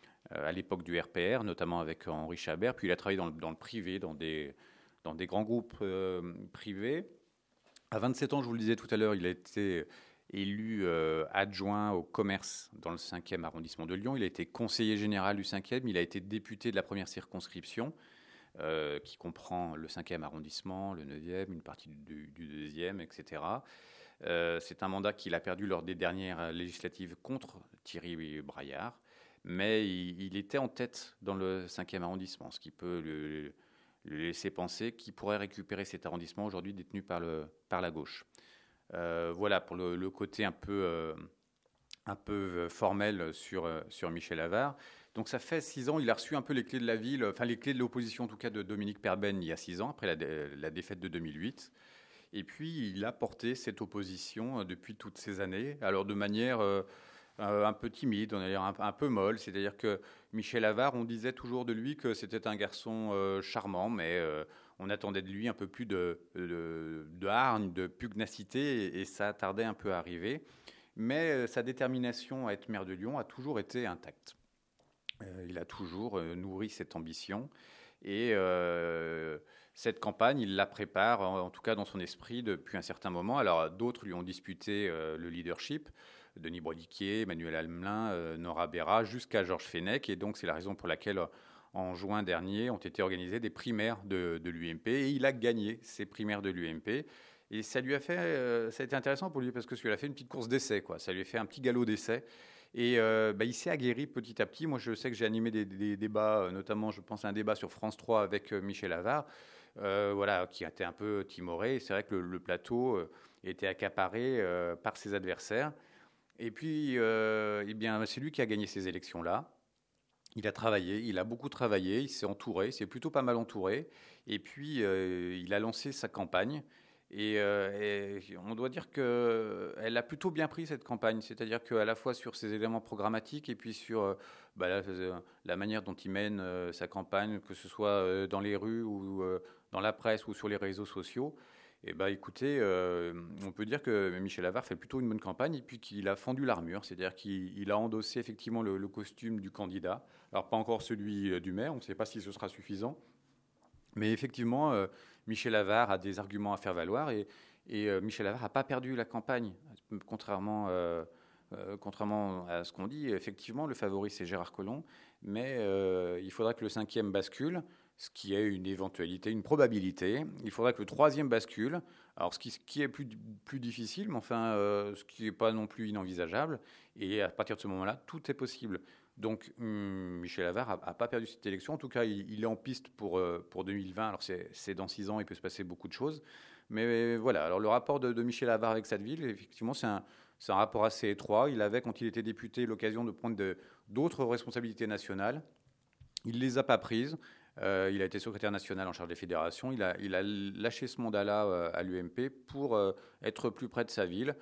à l'époque du R P R, notamment avec Henri Chabert, puis il a travaillé dans le, dans le privé, dans des, dans des grands groupes euh, privés. À vingt-sept ans, je vous le disais tout à l'heure, il a été élu euh, adjoint au commerce dans le cinquième arrondissement de Lyon, il a été conseiller général du cinquième, il a été député de la première circonscription, Euh, qui comprend le cinquième arrondissement, le neuvième, une partie du, du deuxième, et cetera. Euh, c'est un mandat qu'il a perdu lors des dernières législatives contre Thierry Braillard, mais il, il était en tête dans le cinquième arrondissement, ce qui peut le, le laisser penser qu'il pourrait récupérer cet arrondissement aujourd'hui détenu par, le, par la gauche. Euh, voilà pour le, le côté un peu, euh, un peu formel sur, sur Michel Avare. Donc ça fait six ans, il a reçu un peu les clés de la ville, enfin les clés de l'opposition en tout cas de Dominique Perben il y a six ans, après la, dé- la défaite de deux mille huit. Et puis il a porté cette opposition depuis toutes ces années, alors de manière euh, un peu timide, on va dire un, un peu molle. C'est-à-dire que Michel Avare, on disait toujours de lui que c'était un garçon euh, charmant, mais euh, on attendait de lui un peu plus de, de, de hargne, de pugnacité, et, et ça tardait un peu à arriver. Mais euh, sa détermination à être maire de Lyon a toujours été intacte. Euh, il a toujours euh, nourri cette ambition et euh, cette campagne, il la prépare, en, en tout cas dans son esprit, depuis un certain moment. Alors d'autres lui ont disputé euh, le leadership, Denis Brodiquier, Emmanuel Hamelin, euh, Nora Berra, jusqu'à Georges Fenech. Et donc c'est la raison pour laquelle, en juin dernier, ont été organisées des primaires de, de l'U M P. Et il a gagné ces primaires de l'U M P. Et ça lui a fait, euh, ça a été intéressant pour lui parce que ça lui a fait une petite course d'essai, quoi. Ça lui a fait un petit galop d'essai. Et euh, bah, il s'est aguerri petit à petit. Moi, je sais que j'ai animé des, des, des débats, notamment, je pense à un débat sur France trois avec euh, Michel Avare. euh, voilà, qui était un peu timoré. C'est vrai que le, le plateau euh, était accaparé euh, par ses adversaires. Et puis, euh, eh bien, c'est lui qui a gagné ces élections-là. Il a travaillé, il a beaucoup travaillé, il s'est entouré, il s'est plutôt pas mal entouré. Et puis, euh, il a lancé sa campagne. Et, euh, et on doit dire qu'elle a plutôt bien pris cette campagne. C'est-à-dire qu'à la fois sur ses éléments programmatiques et puis sur euh, bah, la, la manière dont il mène euh, sa campagne, que ce soit euh, dans les rues ou euh, dans la presse ou sur les réseaux sociaux. Et bah, écoutez, euh, on peut dire que Michel Avare fait plutôt une bonne campagne et puis qu'il a fendu l'armure, c'est-à-dire qu'il il a endossé effectivement le, le costume du candidat. Alors pas encore celui du maire, on ne sait pas si ce sera suffisant, mais effectivement, euh, Michel Avare a des arguments à faire valoir et, et euh, Michel Avare n'a pas perdu la campagne, contrairement, euh, euh, contrairement à ce qu'on dit. Effectivement, le favori c'est Gérard Collomb, mais euh, il faudra que le cinquième bascule. Ce qui est une éventualité, une probabilité. Il faudra que le troisième bascule. Alors, ce qui, ce qui est plus, plus difficile, mais enfin, euh, ce qui n'est pas non plus inenvisageable. Et à partir de ce moment-là, tout est possible. Donc, hum, Michel Avare n'a pas perdu cette élection. En tout cas, il, il est en piste pour, euh, pour deux mille vingt. Alors, c'est, c'est dans six ans, il peut se passer beaucoup de choses. Mais voilà, alors le rapport de, de Michel Avare avec cette ville, effectivement, c'est un, c'est un rapport assez étroit. Il avait, quand il était député, l'occasion de prendre de, d'autres responsabilités nationales. Il ne les a pas prises. Euh, il a été secrétaire national en charge des fédérations. Il a, il a lâché ce mandat-là euh, à l'U M P pour euh, être plus près de sa ville.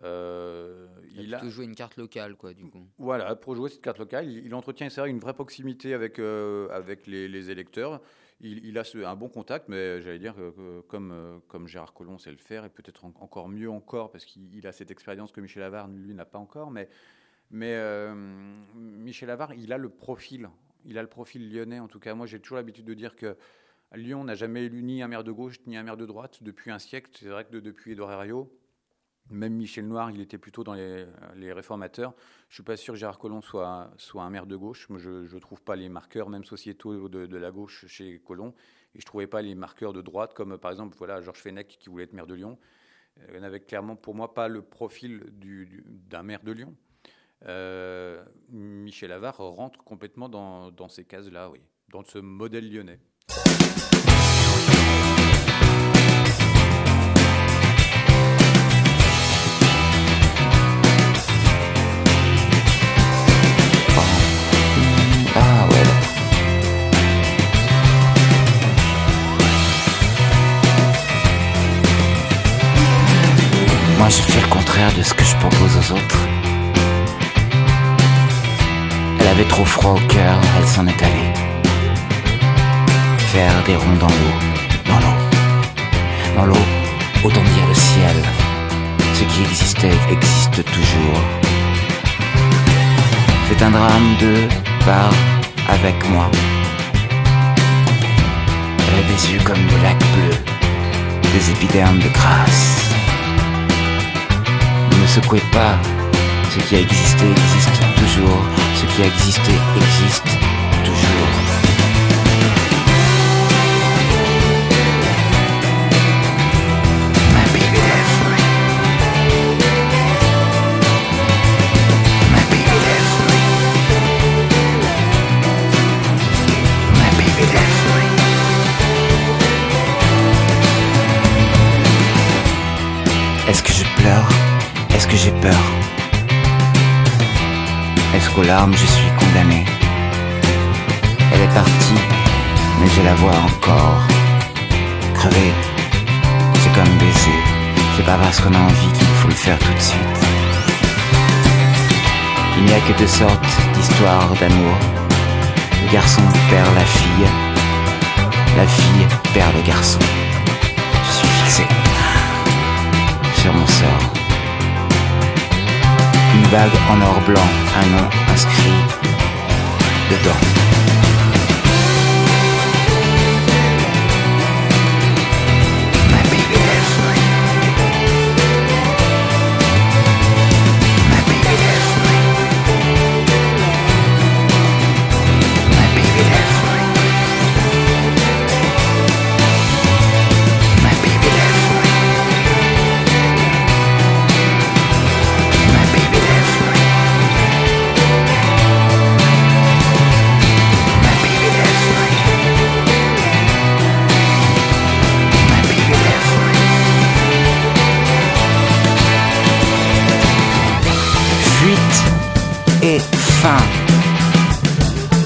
Euh, il, il a plutôt joué une carte locale, quoi, du coup. Voilà, pour jouer cette carte locale, il, il entretient, c'est vrai, une vraie proximité avec, euh, avec les, les électeurs. Il, il a ce, un bon contact, mais j'allais dire que, que comme, euh, comme Gérard Collomb sait le faire, et peut-être en, encore mieux encore, parce qu'il il a cette expérience que Michel Avare, lui, n'a pas encore. Mais, mais euh, Michel Avare, il a le profil. Il a le profil lyonnais, en tout cas. Moi, j'ai toujours l'habitude de dire que Lyon n'a jamais élu ni un maire de gauche ni un maire de droite depuis un siècle. C'est vrai que de, depuis Édouard Herriot, même Michel Noir, il était plutôt dans les, les réformateurs. Je ne suis pas sûr que Gérard Collomb soit, soit un maire de gauche. Moi, je ne trouve pas les marqueurs, même sociétaux, de, de la gauche chez Collomb. Et je ne trouvais pas les marqueurs de droite, comme par exemple voilà, Georges Fenech, qui voulait être maire de Lyon. Il n'avait clairement, pour moi, pas le profil du, du, d'un maire de Lyon. Euh, Michel Avare rentre complètement dans, dans ces cases-là, oui, dans ce modèle lyonnais. Ah ouais. Moi je fais le contraire de ce que je propose aux autres. Elle avait trop froid au cœur, elle s'en est allée. Faire des ronds dans l'eau, dans l'eau. Dans l'eau, autant dire le ciel. Ce qui existait existe toujours. C'est un drame de part avec moi. Elle a des yeux comme le lac bleu, des épidermes de crasse. Ne me secouez pas, ce qui a existé existe toujours. Ce qui a existé existe toujours. My baby left me. My baby left me. My baby left me. Est-ce que je pleure? Est-ce que j'ai peur? Est-ce qu'aux larmes je suis condamné? Elle est partie, mais je la vois encore. Crever, c'est comme baiser. C'est pas parce qu'on a envie qu'il faut le faire tout de suite. Il n'y a que deux sortes d'histoires d'amour. Le garçon perd la fille. La fille perd le garçon. Je suis fixé sur mon sort. Une bague en or blanc, un nom inscrit dedans. My baby left me. My baby left me. My baby left me. My baby left me. My baby left me.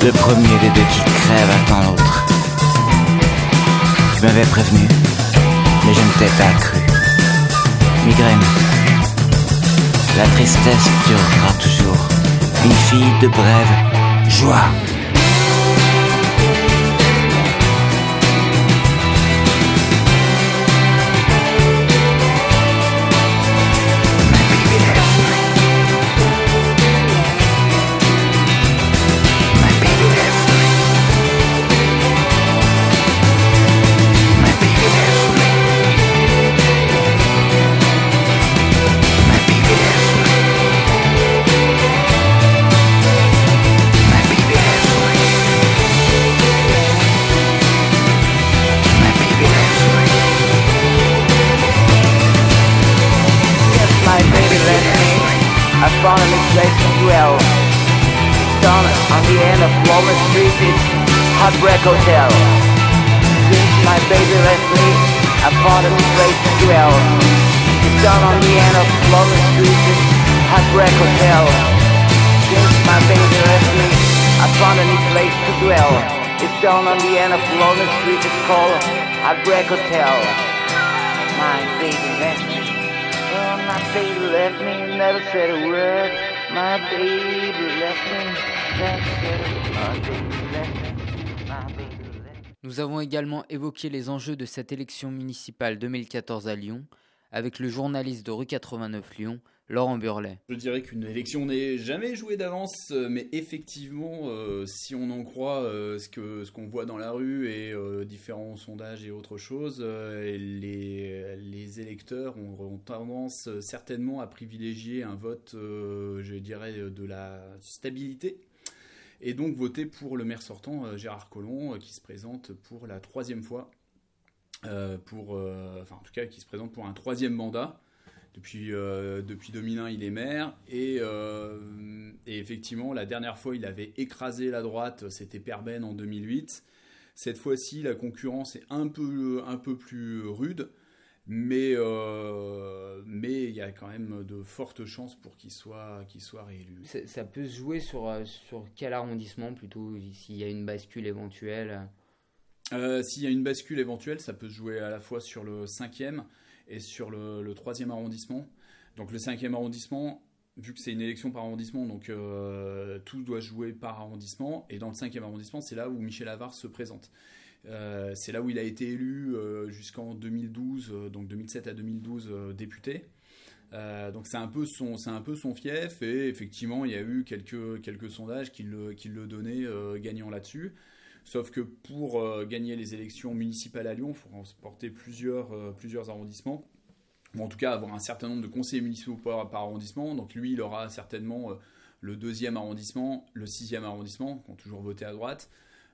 Le premier des deux qui crève attend l'autre. Tu m'avais prévenu, mais je ne t'ai pas cru. Migraine. La tristesse durera toujours. Une fille de brève joie. I found a new place to dwell. Down on the end of Walnut Street, it's Heartbreak Hotel. Since my baby left me, I found a new place to dwell. It's down on the end of Walnut Street, it's Heartbreak Hotel. Since my baby left me, I found a new place to dwell. It's down on the end of Walnut Street, it's called Heartbreak Hotel. My baby left me. Oh, my baby left me, never said a word. My baby left me, never said a word. My baby left me, my baby left me. Nous avons également évoqué les enjeux de cette élection municipale deux mille quatorze à Lyon avec le journaliste de Rue quatre-vingt-neuf Lyon, Laurent Burlet. Je dirais qu'une élection n'est jamais jouée d'avance, mais effectivement, euh, si on en croit euh, ce, que, ce qu'on voit dans la rue et euh, différents sondages et autres choses, euh, les, les électeurs ont, ont tendance euh, certainement à privilégier un vote, euh, je dirais, de la stabilité. Et donc voter pour le maire sortant, euh, Gérard Collomb, euh, qui se présente pour la troisième fois, euh, pour, euh, enfin en tout cas qui se présente pour un troisième mandat. Depuis, euh, depuis deux mille un, il est maire et, euh, et effectivement, la dernière fois, il avait écrasé la droite, c'était Perben en deux mille huit. Cette fois-ci, la concurrence est un peu, un peu plus rude, mais, euh, mais il y a quand même de fortes chances pour qu'il soit, qu'il soit réélu. Ça, ça peut se jouer sur, sur quel arrondissement plutôt, s'il y a une bascule éventuelle euh, S'il y a une bascule éventuelle, ça peut se jouer à la fois sur le cinquième et sur le, le troisième arrondissement. Donc le cinquième arrondissement, vu que c'est une élection par arrondissement, donc euh, tout doit jouer par arrondissement. Et dans le cinquième arrondissement, c'est là où Michel Avare se présente. Euh, c'est là où il a été élu euh, jusqu'en deux mille douze, euh, donc deux mille sept à deux mille douze, euh, député. Euh, donc c'est un peu son, c'est un peu son fief. Et effectivement, il y a eu quelques, quelques sondages qui le, qui le donnaient euh, gagnant là-dessus. Sauf que pour euh, gagner les élections municipales à Lyon, il faut remporter plusieurs, euh, plusieurs arrondissements, ou en tout cas avoir un certain nombre de conseillers municipaux par, par arrondissement. Donc lui, il aura certainement euh, le deuxième arrondissement, le sixième arrondissement, qui ont toujours voté à droite,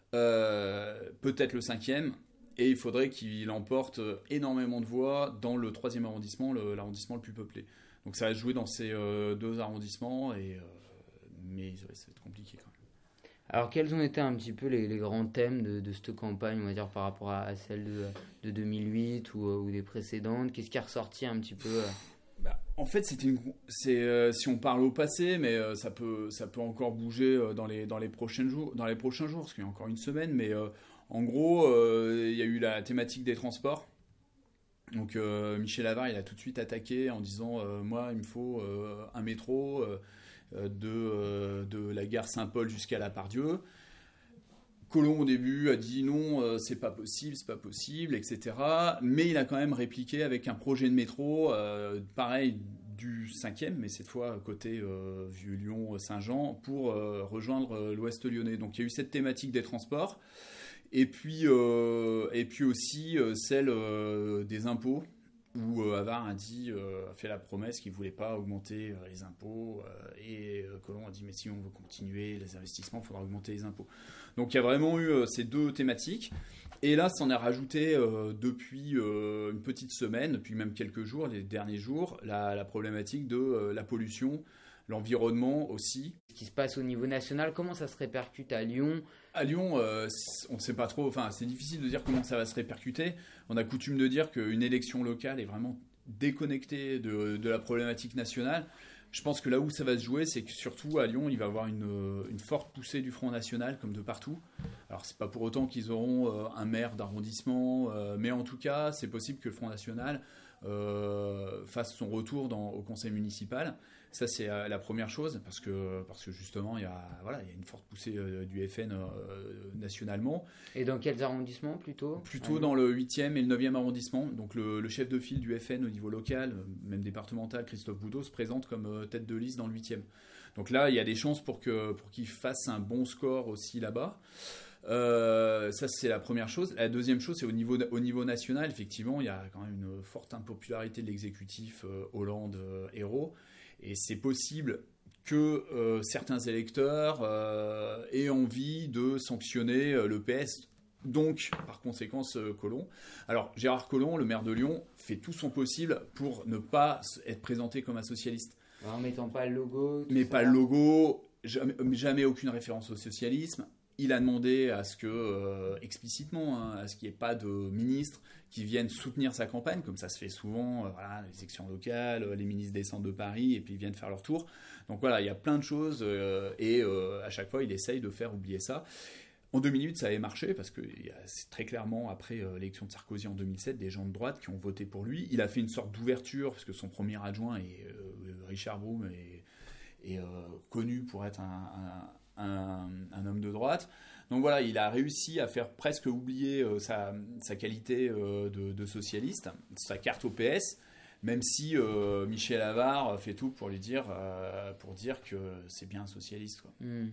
euh, peut-être le cinquième, et il faudrait qu'il emporte énormément de voix dans le troisième arrondissement, le, l'arrondissement le plus peuplé. Donc ça va se jouer dans ces euh, deux arrondissements, et, euh, mais ça va être compliqué quand même. Alors, quels ont été un petit peu les, les grands thèmes de, de cette campagne, on va dire, par rapport à, à celle de, de deux mille huit ou, ou des précédentes? Qu'est-ce qui est ressorti un petit peu euh... bah, En fait, c'était une, c'est, euh, si on parle au passé, mais euh, ça, peut, ça peut encore bouger euh, dans, les, dans, les prochains jours, dans les prochains jours, parce qu'il y a encore une semaine. Mais euh, en gros, euh, il y a eu la thématique des transports. Donc, euh, Michel Avare, il a tout de suite attaqué en disant euh, « Moi, il me faut euh, un métro euh, ». De, euh, de la gare Saint-Paul jusqu'à la Pardieu. Collomb au début a dit non, euh, c'est pas possible, c'est pas possible, et cetera. Mais il a quand même répliqué avec un projet de métro, euh, pareil du cinquième, mais cette fois côté euh, Vieux-Lyon-Saint-Jean, pour euh, rejoindre euh, l'Ouest lyonnais. Donc il y a eu cette thématique des transports, et puis, euh, et puis aussi euh, celle euh, des impôts, où euh, Avare a dit, euh, a fait la promesse qu'il ne voulait pas augmenter euh, les impôts, euh, et euh, Collomb a dit mais si on veut continuer les investissements, il faudra augmenter les impôts. Donc il y a vraiment eu euh, ces deux thématiques, et là s'en est rajouté euh, depuis euh, une petite semaine, depuis même quelques jours, les derniers jours, la, la problématique de euh, la pollution, l'environnement aussi. Ce qui se passe au niveau national, comment ça se répercute à Lyon ? À Lyon, euh, on ne sait pas trop, enfin c'est difficile de dire comment ça va se répercuter. On a coutume de dire qu'une élection locale est vraiment déconnectée de, de la problématique nationale. Je pense que là où ça va se jouer, c'est que surtout à Lyon, il va y avoir une, une forte poussée du Front National, comme de partout. Alors, c'est pas pour autant qu'ils auront euh, un maire d'arrondissement, euh, mais en tout cas, c'est possible que le Front National euh, fasse son retour dans, au conseil municipal. Ça, c'est euh, la première chose, parce que, parce que justement, il y a, voilà, il y a une forte poussée euh, du F N euh, nationalement. Et dans quels arrondissements plutôt ? Plutôt dans le huitième et le neuvième arrondissement. Donc le, le chef de file du F N au niveau local, même départemental, Christophe Boudot, se présente comme euh, tête de liste dans le huitième. Donc là, il y a des chances pour, que, pour qu'il fasse un bon score aussi là-bas. Euh, ça, c'est la première chose. La deuxième chose, c'est au niveau, au niveau national, effectivement, il y a quand même une forte impopularité de l'exécutif euh, Hollande-Hérault. Et c'est possible que euh, certains électeurs euh, aient envie de sanctionner euh, le P S, donc par conséquence euh, Collomb. Alors Gérard Collomb, le maire de Lyon, fait tout son possible pour ne pas être présenté comme un socialiste. En mettant pas le logo. Mais pas le logo, jamais, jamais aucune référence au socialisme. Il a demandé à ce que, euh, explicitement, hein, à ce qu'il n'y ait pas de ministres qui viennent soutenir sa campagne, comme ça se fait souvent, euh, voilà, les sections locales, les ministres descendent de Paris et puis ils viennent faire leur tour. Donc voilà, il y a plein de choses euh, et euh, à chaque fois, il essaye de faire oublier ça. En deux mille huit, ça avait marché parce que y a, c'est très clairement, après euh, l'élection de Sarkozy en deux mille sept, des gens de droite qui ont voté pour lui. Il a fait une sorte d'ouverture parce que son premier adjoint, est, euh, Richard Broom, est, est euh, connu pour être un... un Un, un homme de droite. Donc voilà, il a réussi à faire presque oublier euh, sa, sa qualité euh, de, de socialiste, sa carte au P S, même si euh, Michel Avare fait tout pour lui dire, euh, pour dire que c'est bien un socialiste, quoi. Mmh.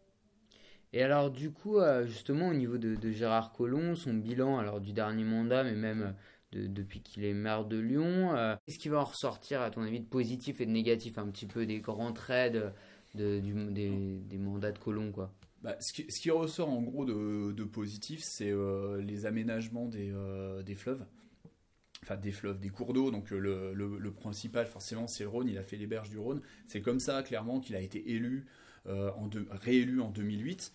Et alors du coup, euh, justement au niveau de, de Gérard Collomb, son bilan alors du dernier mandat, mais même de, depuis qu'il est maire de Lyon, euh, qu'est-ce qui va en ressortir à ton avis de positif et de négatif, un petit peu des grands traits de... De, du, des, des mandats de Collomb, quoi. Bah, ce, qui, ce qui ressort en gros de, de positif, c'est euh, les aménagements des, euh, des fleuves, enfin des fleuves, des cours d'eau. Donc le, le, le principal, forcément, c'est le Rhône. Il a fait les berges du Rhône. C'est comme ça, clairement, qu'il a été élu, euh, en de, réélu en deux mille huit.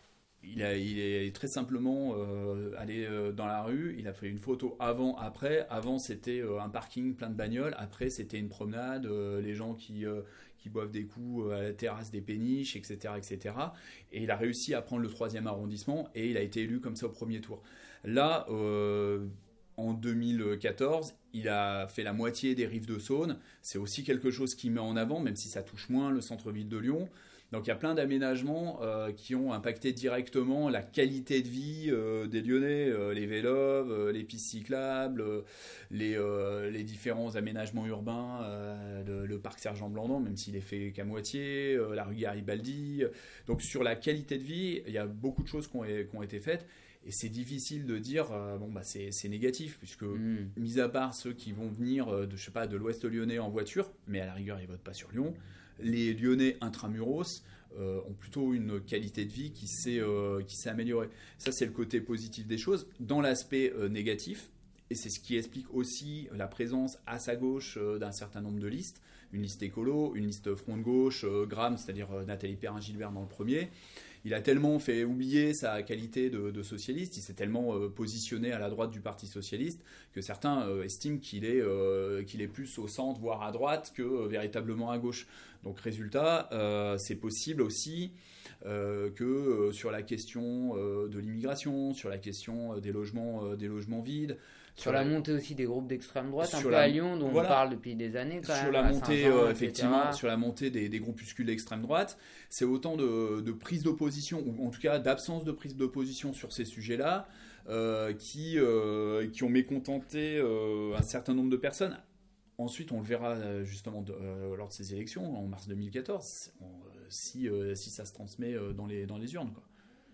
Il, a, il est très simplement euh, allé euh, dans la rue, il a fait une photo avant, après. Avant, c'était euh, un parking plein de bagnoles. Après, c'était une promenade, euh, les gens qui, euh, qui boivent des coups à la terrasse des péniches, et cetera, et cetera. Et il a réussi à prendre le troisième arrondissement et il a été élu comme ça au premier tour. Là, euh, en deux mille quatorze, il a fait la moitié des rives de Saône. C'est aussi quelque chose qu'il met en avant, même si ça touche moins le centre-ville de Lyon. Donc il y a plein d'aménagements euh, qui ont impacté directement la qualité de vie euh, des Lyonnais, euh, les vélos, euh, les pistes cyclables, euh, les, euh, les différents aménagements urbains, euh, le, le parc Sergent-Blandan, même s'il est fait qu'à moitié, euh, la rue Garibaldi. Donc sur la qualité de vie, il y a beaucoup de choses qui ont, qui ont été faites. Et c'est difficile de dire, euh, bon, bah, c'est, c'est négatif, puisque, mmh. mis à part ceux qui vont venir de, je sais pas, de l'Ouest lyonnais en voiture, mais à la rigueur, ils ne votent pas sur Lyon, les Lyonnais intramuros euh, ont plutôt une qualité de vie qui s'est, euh, qui s'est améliorée. Ça, c'est le côté positif des choses. Dans l'aspect euh, négatif, et c'est ce qui explique aussi la présence à sa gauche euh, d'un certain nombre de listes, une liste écolo, une liste front de gauche, euh, Gramme, c'est-à-dire euh, Nathalie Perrin-Gilbert dans le premier. Il a tellement fait oublier sa qualité de, de socialiste, il s'est tellement euh, positionné à la droite du Parti socialiste que certains euh, estiment qu'il est, euh, qu'il est plus au centre, voire à droite, que euh, véritablement à gauche. Donc résultat, euh, c'est possible aussi euh, que euh, sur la question euh, de l'immigration, sur la question euh, des, logements, euh, des logements vides, sur, sur la, la montée aussi des groupes d'extrême droite, un peu la, à Lyon, dont voilà, on parle depuis des années quand sur même. La montée, euh, effectivement, sur la montée des, des groupuscules d'extrême droite, c'est autant de, de prises d'opposition, ou en tout cas d'absence de prise d'opposition sur ces sujets-là, euh, qui, euh, qui ont mécontenté euh, un certain nombre de personnes. Ensuite, on le verra justement de, euh, lors de ces élections, en mars deux mille quatorze, on, euh, si, euh, si ça se transmet euh, dans, les, dans les urnes, quoi.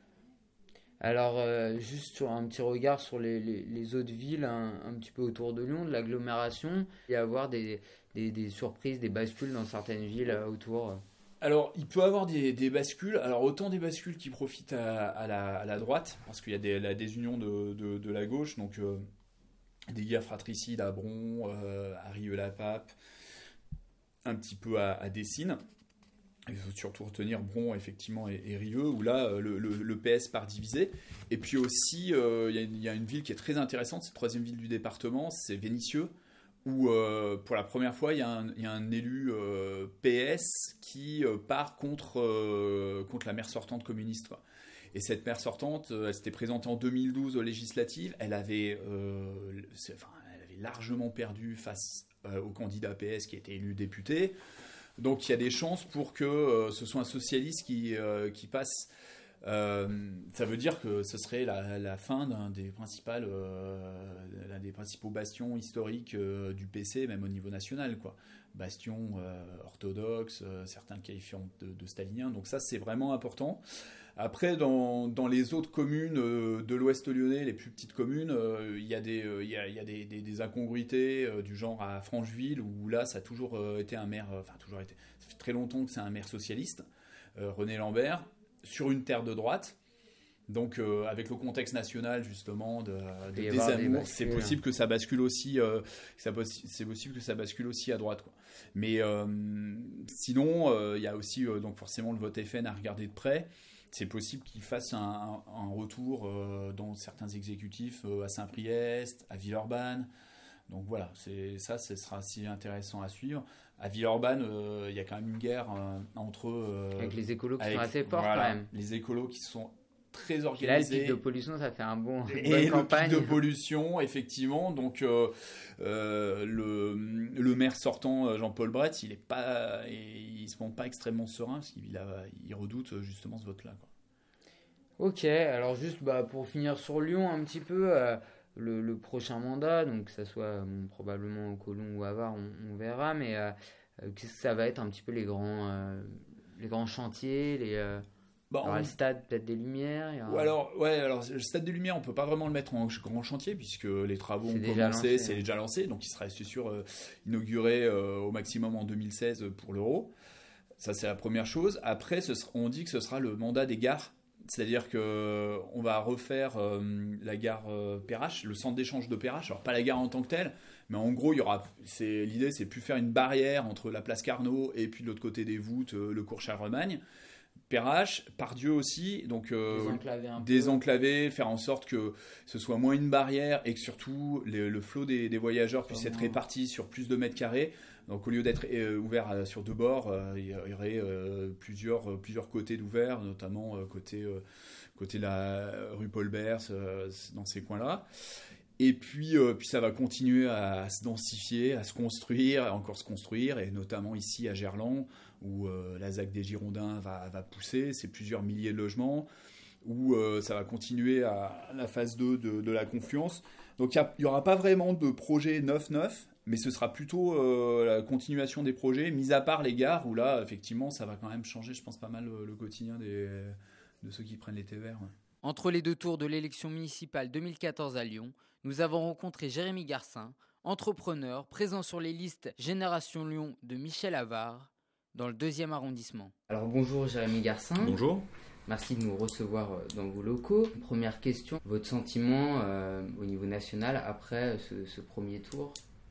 Alors, euh, juste sur un petit regard sur les, les, les autres villes, un, un petit peu autour de Lyon, de l'agglomération, il y a avoir des, des, des surprises, des bascules dans certaines villes euh, autour. Alors, il peut y avoir des, des bascules. Alors, autant des bascules qui profitent à, à, la, à la droite, parce qu'il y a des, la désunion de, de, de la gauche, donc euh, des guerres fratricides à Bron, euh, à Rieux-la-Pape, un petit peu à, à Dessines. Il faut surtout retenir Bron, effectivement, et, et Rieux, où là, le, le, le P S part divisé. Et puis aussi, euh, il y a, y a une ville qui est très intéressante, c'est la troisième ville du département, c'est Vénissieux, où euh, pour la première fois, il y, y a un élu euh, P S qui euh, part contre, euh, contre la maire sortante communiste, quoi. Et cette maire sortante, euh, elle s'était présentée en deux mille douze aux législatives, elle avait, euh, enfin, elle avait largement perdu face euh, au candidat P S qui était élu député. Donc il y a des chances pour que euh, ce soit un socialiste qui, euh, qui passe. Euh, ça veut dire que ce serait la, la fin d'un des, euh, l'un des principaux bastions historiques euh, du P C, même au niveau national, quoi. Bastion euh, orthodoxe, euh, certains le qualifient de, de stalinien. Donc ça, c'est vraiment important. Après, dans, dans les autres communes euh, de l'Ouest lyonnais, les plus petites communes, euh, il y a des, euh, il y a, il y a des, des, des incongruités euh, du genre à Francheville, où là, ça a toujours euh, été un maire, enfin toujours été, ça fait très longtemps que c'est un maire socialiste, euh, René Lambert, sur une terre de droite. Donc, euh, avec le contexte national justement de, de désamour, c'est possible que ça bascule aussi. Euh, ça, c'est possible que ça bascule aussi à droite, quoi. Mais euh, sinon, il euh, y a aussi euh, donc forcément le vote F N à regarder de près. C'est possible qu'il fasse un, un, un retour euh, dans certains exécutifs euh, à Saint-Priest, à Villeurbanne. Donc voilà, c'est, ça, ce sera assez intéressant à suivre. À Villeurbanne, il euh, y a quand même une guerre euh, entre... Euh, avec les écolos qui avec, sont assez forts, voilà, quand même. Les écolos qui sont très organisés. Là, le pic de pollution, ça fait un bon, une et bonne le campagne. pic de pollution, effectivement. Donc, euh, euh, le, le maire sortant, Jean-Paul Brett, il est pas, il se montre pas extrêmement serein parce qu'il a, il redoute justement ce vote-là, quoi. Ok, alors juste bah, pour finir sur Lyon un petit peu, euh, le, le prochain mandat, donc que ça soit bon, probablement au Colomb ou à Var, on, on verra, mais euh, qu'est-ce que ça va être un petit peu les grands, euh, les grands chantiers, les... Euh... Bon, alors, le stade peut-être des Lumières. Il y aura... Ou alors, ouais, alors le stade des Lumières, on peut pas vraiment le mettre en grand chantier puisque les travaux c'est ont déjà commencé, lancé, c'est hein. déjà lancé, donc il sera, c'est sûr, euh, inauguré euh, au maximum en deux mille seize pour l'Euro. Ça, c'est la première chose. Après, ce sera, on dit que ce sera le mandat des gares, c'est-à-dire que on va refaire euh, la gare euh, Perrache, le centre d'échange de Perrache. Alors pas la gare en tant que telle, mais en gros, il y aura. C'est l'idée, c'est plus faire une barrière entre la place Carnot et puis de l'autre côté des voûtes, euh, le cours Charlemagne. Perrache, Pardieu aussi, donc euh, désenclaver, un désenclaver, faire en sorte que ce soit moins une barrière et que surtout le, le flot des, des voyageurs puisse être réparti sur plus de mètres carrés. Donc au lieu d'être euh, ouvert à, sur deux bords, euh, il y aurait euh, plusieurs, euh, plusieurs côtés d'ouvert, notamment euh, côté, euh, côté la rue Paul Bers, euh, dans ces coins-là. Et puis, euh, puis ça va continuer à, à se densifier, à se construire, à encore se construire, et notamment ici à Gerland, où euh, la Z A C des Girondins va, va pousser, c'est plusieurs milliers de logements, où euh, ça va continuer à la phase deux de, de la Confluence. Donc il n'y aura pas vraiment de projet neuf neuf, mais ce sera plutôt euh, la continuation des projets, mis à part les gares, où là, effectivement, ça va quand même changer, je pense, pas mal le, le quotidien des, de ceux qui prennent les T V R. Ouais. Entre les deux tours de l'élection municipale deux mille quatorze à Lyon, nous avons rencontré Jérémy Garcin, entrepreneur présent sur les listes Génération Lyon de Michel Avare, dans le deuxième arrondissement. Alors bonjour Jérémy Garcin. Bonjour. Merci de nous recevoir dans vos locaux. Première question, votre sentiment euh, au niveau national après ce, ce premier tour ?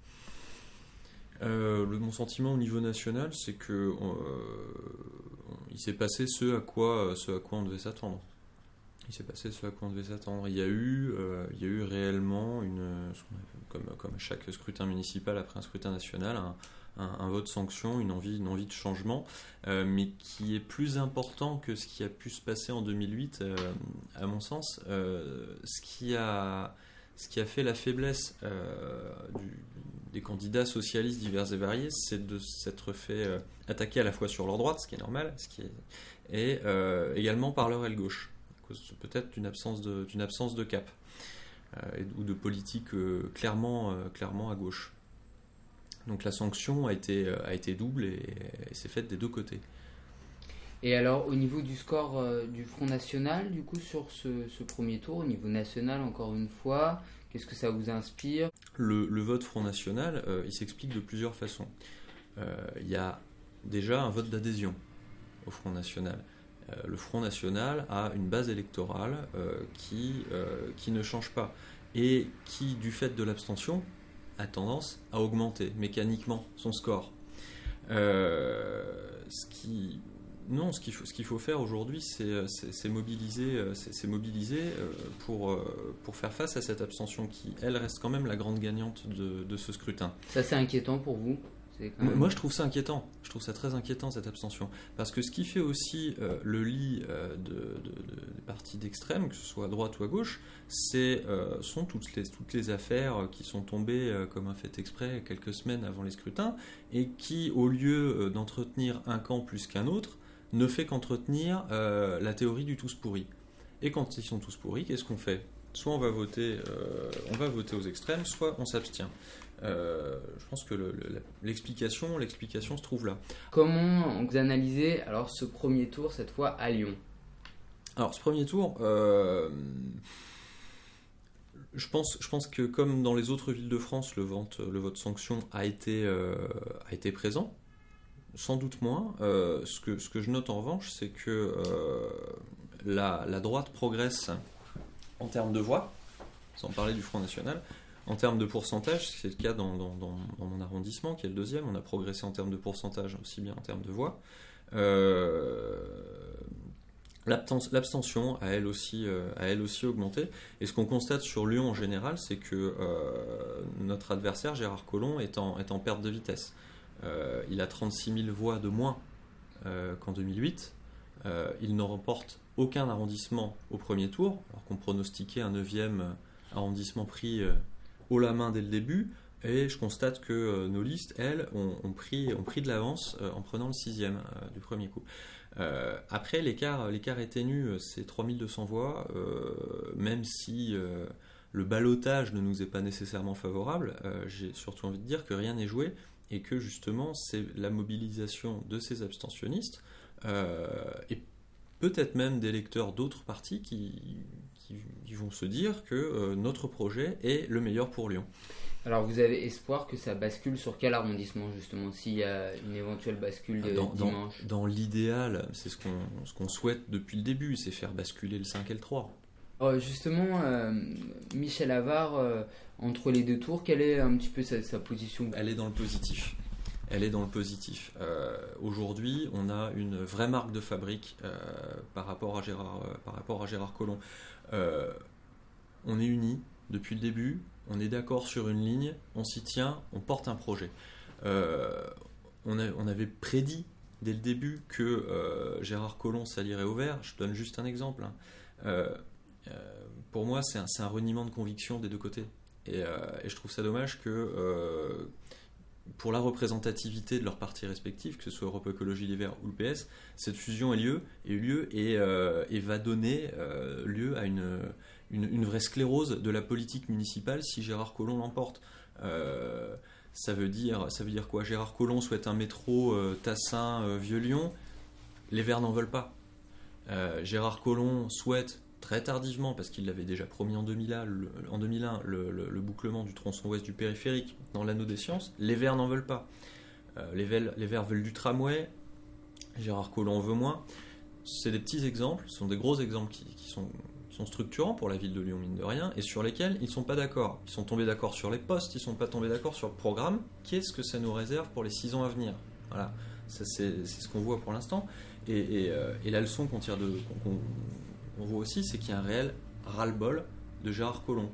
Euh, le, mon sentiment au niveau national, c'est que euh, il s'est passé ce à quoi, ce à quoi on devait s'attendre. Il s'est passé ce à quoi on devait s'attendre. Il y a eu, euh, il y a eu réellement une, comme comme à chaque scrutin municipal après un scrutin national, un, un, un vote sanction, une envie, une envie de changement, euh, mais qui est plus important que ce qui a pu se passer en deux mille huit, euh, à mon sens. Euh, ce qui a Ce qui a fait la faiblesse euh, du, des candidats socialistes divers et variés, c'est de s'être fait euh, attaquer à la fois sur leur droite, ce qui est normal, ce qui est, et euh, également par leur aile gauche, à cause peut-être d'une absence de, d'une absence de cap, euh, ou de politique euh, clairement, euh, clairement à gauche. Donc la sanction a été, a été double et, et s'est faite des deux côtés. Et alors, au niveau du score euh, du Front National, du coup, sur ce, ce premier tour, au niveau national, encore une fois, qu'est-ce que ça vous inspire ? Le, le vote Front National, euh, il s'explique de plusieurs façons. Euh, il y a déjà un vote d'adhésion au Front National. Euh, le Front National a une base électorale euh, qui, euh, qui ne change pas et qui, du fait de l'abstention, a tendance à augmenter mécaniquement son score. Euh, ce qui... Non, ce qu'il faut, ce qu'il faut faire aujourd'hui, c'est, c'est, c'est mobiliser, c'est, c'est mobiliser pour, pour faire face à cette abstention qui, elle, reste quand même la grande gagnante de, de ce scrutin. Ça, c'est inquiétant pour vous ? C'est quand même... Moi, je trouve ça inquiétant. Je trouve ça très inquiétant, cette abstention. Parce que ce qui fait aussi euh, le lit euh, de, de, de, des partis d'extrême, que ce soit à droite ou à gauche, c'est, euh, sont toutes les, toutes les affaires qui sont tombées euh, comme un fait exprès quelques semaines avant les scrutins, et qui, au lieu euh, d'entretenir un camp plus qu'un autre, ne fait qu'entretenir euh, la théorie du tous pourri. Et quand ils sont tous pourris, qu'est-ce qu'on fait ? Soit on va voter, euh, on va voter aux extrêmes, soit on s'abstient. Euh, je pense que le, le, l'explication, l'explication se trouve là. Comment vous analysez alors ce premier tour cette fois à Lyon ? Alors ce premier tour, euh, je pense, je pense que comme dans les autres villes de France, le vote, le vote sanction a été, euh, a été présent, sans doute moins. Euh, ce que, ce que je note en revanche, c'est que euh, la, la droite progresse en termes de voix, sans parler du Front National. En termes de pourcentage, c'est le cas dans, dans, dans, dans mon arrondissement, qui est le deuxième. On a progressé en termes de pourcentage, aussi bien en termes de voix. Euh, l'abstention a elle, aussi, euh, a elle aussi augmenté. Et ce qu'on constate sur Lyon en général, c'est que euh, notre adversaire, Gérard Collomb, est en, est en perte de vitesse. Euh, il a trente-six mille voix de moins euh, qu'en deux mille huit. Euh, il ne remporte aucun arrondissement au premier tour, alors qu'on pronostiquait un neuvième arrondissement pris... Euh, haut la main dès le début, et je constate que euh, nos listes, elles, ont, ont, pris, ont pris de l'avance euh, en prenant le sixième euh, du premier coup. Euh, après, l'écart, l'écart est ténu, c'est trois mille deux cents voix, euh, même si euh, le ballottage ne nous est pas nécessairement favorable, euh, j'ai surtout envie de dire que rien n'est joué, et que justement, c'est la mobilisation de ces abstentionnistes, euh, et peut-être même d'électeurs d'autres partis qui... qui vont se dire que euh, notre projet est le meilleur pour Lyon. Alors vous avez espoir que ça bascule sur quel arrondissement justement, s'il y a une éventuelle bascule de dans, dimanche ? Dans, dans l'idéal, c'est ce qu'on, ce qu'on souhaite depuis le début, c'est faire basculer le cinq et le trois. Oh, justement, euh, Michel Avare, euh, entre les deux tours, quelle est un petit peu sa, sa position ? Elle est dans le positif. Elle est dans le positif. Euh, aujourd'hui, on a une vraie marque de fabrique euh, par rapport à Gérard, euh, par rapport à Gérard Collomb. Euh, on est unis depuis le début, on est d'accord sur une ligne, on s'y tient, on porte un projet. Euh, on, a, on avait prédit dès le début que euh, Gérard Collomb s'allierait au vert. Je donne juste un exemple. Hein. Euh, euh, pour moi, c'est un, c'est un reniement de conviction des deux côtés. Et, euh, et je trouve ça dommage que... Euh, pour la représentativité de leurs partis respectifs, que ce soit Europe Écologie Les Verts ou le P S, cette fusion a lieu, a eu lieu et, euh, et va donner euh, lieu à une, une, une vraie sclérose de la politique municipale si Gérard Collomb l'emporte. Euh, ça veut dire, ça veut dire quoi ? Gérard Collomb souhaite un métro euh, Tassin-Vieux-Lyon, les Verts n'en veulent pas. Euh, Gérard Collomb souhaite très tardivement, parce qu'il l'avait déjà promis en deux mille un, le, en deux mille un le, le, le bouclement du tronçon ouest du périphérique dans l'anneau des sciences. Les Verts n'en veulent pas. Euh, les, Verts, les Verts veulent du tramway, Gérard Collomb en veut moins. C'est des petits exemples, ce sont des gros exemples qui, qui, sont, qui sont structurants pour la ville de Lyon, mine de rien, et sur lesquels ils ne sont pas d'accord. Ils sont tombés d'accord sur les postes, ils ne sont pas tombés d'accord sur le programme. Qu'est-ce que ça nous réserve pour les six ans à venir ? Voilà, ça, c'est, c'est ce qu'on voit pour l'instant. Et, et, euh, et la leçon qu'on tire de... Qu'on, qu'on, on voit aussi, c'est qu'il y a un réel ras-le-bol de Gérard Collomb.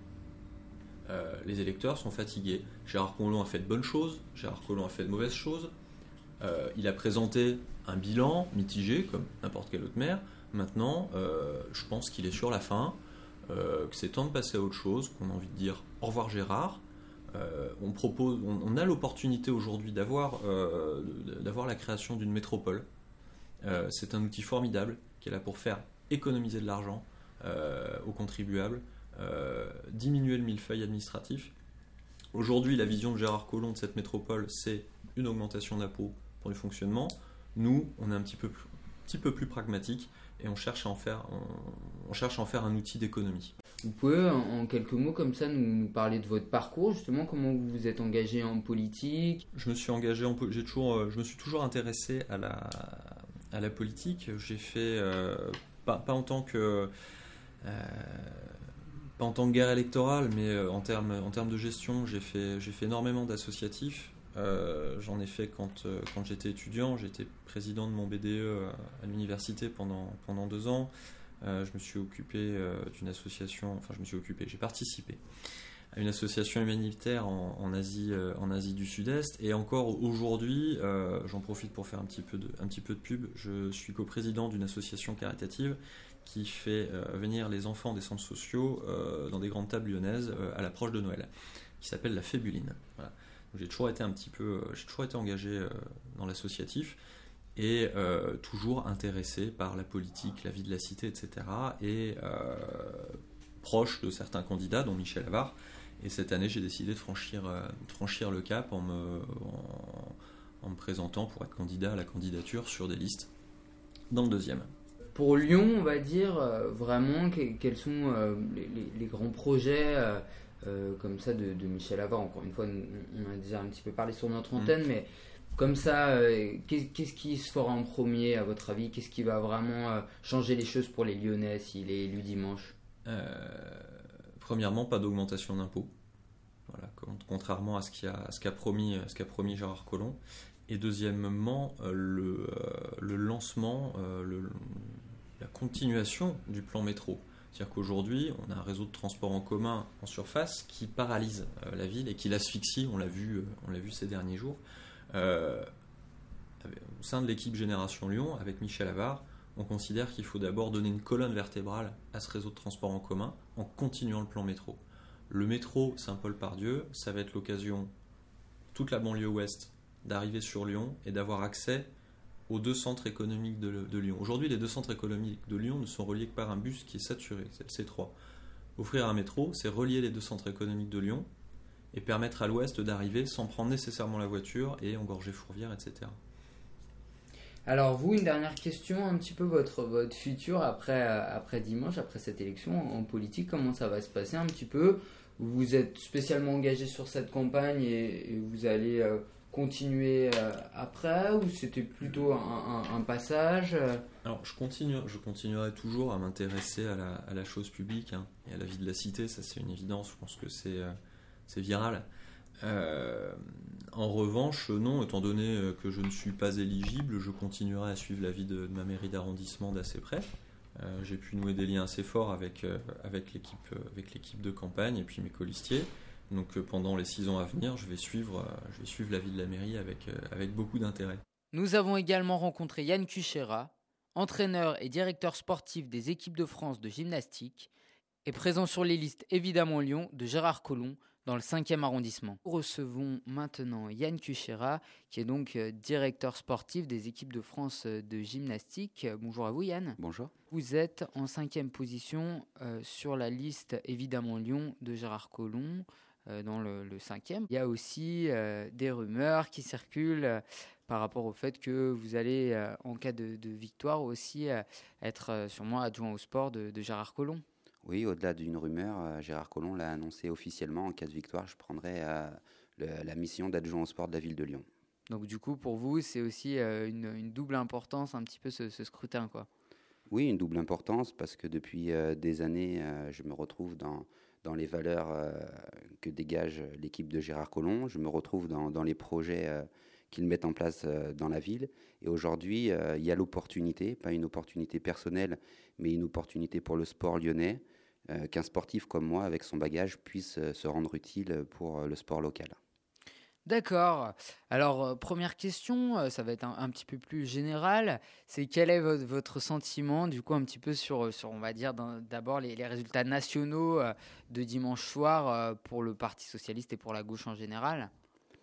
Euh, les électeurs sont fatigués. Gérard Collomb a fait de bonnes choses, Gérard Collomb a fait de mauvaises choses. Euh, il a présenté un bilan mitigé, comme n'importe quel autre maire. Maintenant, euh, je pense qu'il est sur la fin, euh, que c'est temps de passer à autre chose, qu'on a envie de dire au revoir Gérard. Euh, on, propose, on, on a l'opportunité aujourd'hui d'avoir, euh, d'avoir la création d'une métropole. Euh, c'est un outil formidable qui est là pour faire économiser de l'argent euh, aux contribuables, euh, diminuer le millefeuille administratif. Aujourd'hui, la vision de Gérard Collomb de cette métropole, c'est une augmentation d'impôts pour le fonctionnement. Nous, on est un petit peu plus, petit peu plus pragmatique et on cherche à en faire, on, on cherche à en faire un outil d'économie. Vous pouvez, en, en quelques mots comme ça, nous, nous parler de votre parcours, justement, comment vous vous êtes engagé en politique ? Je me suis engagé en j'ai toujours, je me suis toujours intéressé à la, à la politique. J'ai fait euh, Pas, pas en tant que euh, pas en tant que guerre électorale, mais en termes en termes de gestion, j'ai fait j'ai fait énormément d'associatifs. Euh, j'en ai fait quand, euh, quand j'étais étudiant. J'étais président de mon B D E à, à l'université pendant, pendant deux ans. Euh, je me suis occupé euh, d'une association, enfin je me suis occupé, j'ai participé à une association humanitaire en, en, Asie, euh, en Asie du Sud-Est. Et encore aujourd'hui, euh, j'en profite pour faire un petit peu de, un petit peu de pub, je suis coprésident d'une association caritative qui fait euh, venir les enfants des centres sociaux euh, dans des grandes tables lyonnaises euh, à l'approche de Noël, qui s'appelle la Fébuline. Voilà. Donc, j'ai toujours été un petit peu, euh, j'ai toujours été engagé euh, dans l'associatif et euh, toujours intéressé par la politique, la vie de la cité, et cetera. Et euh, proche de certains candidats, dont Michel Avare. Et cette année, j'ai décidé de franchir, euh, de franchir le cap en me, en, en me présentant pour être candidat à la candidature sur des listes dans le deuxième. Pour Lyon, on va dire euh, vraiment que, quels sont euh, les, les, les grands projets euh, euh, comme ça de, de Michel Avare. Encore une fois, nous, on a déjà un petit peu parlé sur notre antenne, mmh. mais comme ça, euh, qu'est, qu'est-ce qui se fera en premier à votre avis? Qu'est-ce qui va vraiment euh, changer les choses pour les Lyonnais s'il est élu dimanche? euh, Premièrement, pas d'augmentation d'impôts. Voilà, contrairement à ce qu'a, à ce qu'a promis, ce qu'a promis Gérard Collomb. Et deuxièmement, euh, le, euh, le lancement, euh, le, la continuation du plan métro. C'est-à-dire qu'aujourd'hui, on a un réseau de transport en commun en surface qui paralyse euh, la ville et qui l'asphyxie, on l'a vu, euh, on l'a vu ces derniers jours. Euh, au sein de l'équipe Génération Lyon, avec Michel Avare, on considère qu'il faut d'abord donner une colonne vertébrale à ce réseau de transport en commun en continuant le plan métro. Le métro Saint-Paul-Pardieu, ça va être l'occasion, toute la banlieue ouest, d'arriver sur Lyon et d'avoir accès aux deux centres économiques de, de Lyon. Aujourd'hui, les deux centres économiques de Lyon ne sont reliés que par un bus qui est saturé, c'est le C trois. Offrir un métro, c'est relier les deux centres économiques de Lyon et permettre à l'ouest d'arriver sans prendre nécessairement la voiture et engorger Fourvière, et cetera. Alors vous, une dernière question, un petit peu votre, votre futur après, après dimanche, après cette élection en politique, comment ça va se passer un petit peu? Vous êtes spécialement engagé sur cette campagne et, et vous allez euh, continuer euh, après, ou c'était plutôt un, un, un passage? Alors je, continue, je continuerai toujours à m'intéresser à la, à la chose publique hein, et à la vie de la cité, ça c'est une évidence, je pense que c'est, euh, c'est viral. Euh, en revanche, non, étant donné que je ne suis pas éligible, je continuerai à suivre la vie de, de ma mairie d'arrondissement d'assez près. Euh, j'ai pu nouer des liens assez forts avec, euh, avec, l'équipe, euh, avec l'équipe de campagne et puis mes colistiers. Donc euh, pendant les six ans à venir, je vais suivre, euh, je vais suivre la vie de la mairie avec, euh, avec beaucoup d'intérêt. Nous avons également rencontré Yann Kuchera, entraîneur et directeur sportif des équipes de France de gymnastique, et présent sur les listes évidemment Lyon de Gérard Collomb, dans le cinquième arrondissement. Nous recevons maintenant Yann Kuchera, qui est donc euh, directeur sportif des équipes de France euh, de gymnastique. Bonjour à vous Yann. Bonjour. Vous êtes en cinquième position euh, sur la liste évidemment Lyon de Gérard Collomb, euh, dans le, le cinquième. Il y a aussi euh, des rumeurs qui circulent euh, par rapport au fait que vous allez, euh, en cas de, de victoire aussi, euh, être euh, sûrement adjoint au sport de, de Gérard Collomb. Oui, au-delà d'une rumeur, euh, Gérard Collomb l'a annoncé officiellement. En cas de victoire, je prendrai euh, le, la mission d'adjoint au sport de la ville de Lyon. Donc du coup, pour vous, c'est aussi euh, une, une double importance, un petit peu ce, ce scrutin, quoi. Oui, une double importance, parce que depuis euh, des années, euh, je me retrouve dans, dans les valeurs euh, que dégage l'équipe de Gérard Collomb. Je me retrouve dans, dans les projets euh, qu'ils mettent en place euh, dans la ville. Et aujourd'hui, euh, il y a l'opportunité, pas une opportunité personnelle, mais une opportunité pour le sport lyonnais, euh, qu'un sportif comme moi, avec son bagage, puisse euh, se rendre utile pour euh, le sport local. D'accord. Alors, euh, première question, euh, ça va être un, un petit peu plus général. C'est quel est votre, votre sentiment, du coup, un petit peu sur, sur on va dire, d'un, d'abord les, les résultats nationaux euh, de dimanche soir euh, pour le Parti socialiste et pour la gauche en général?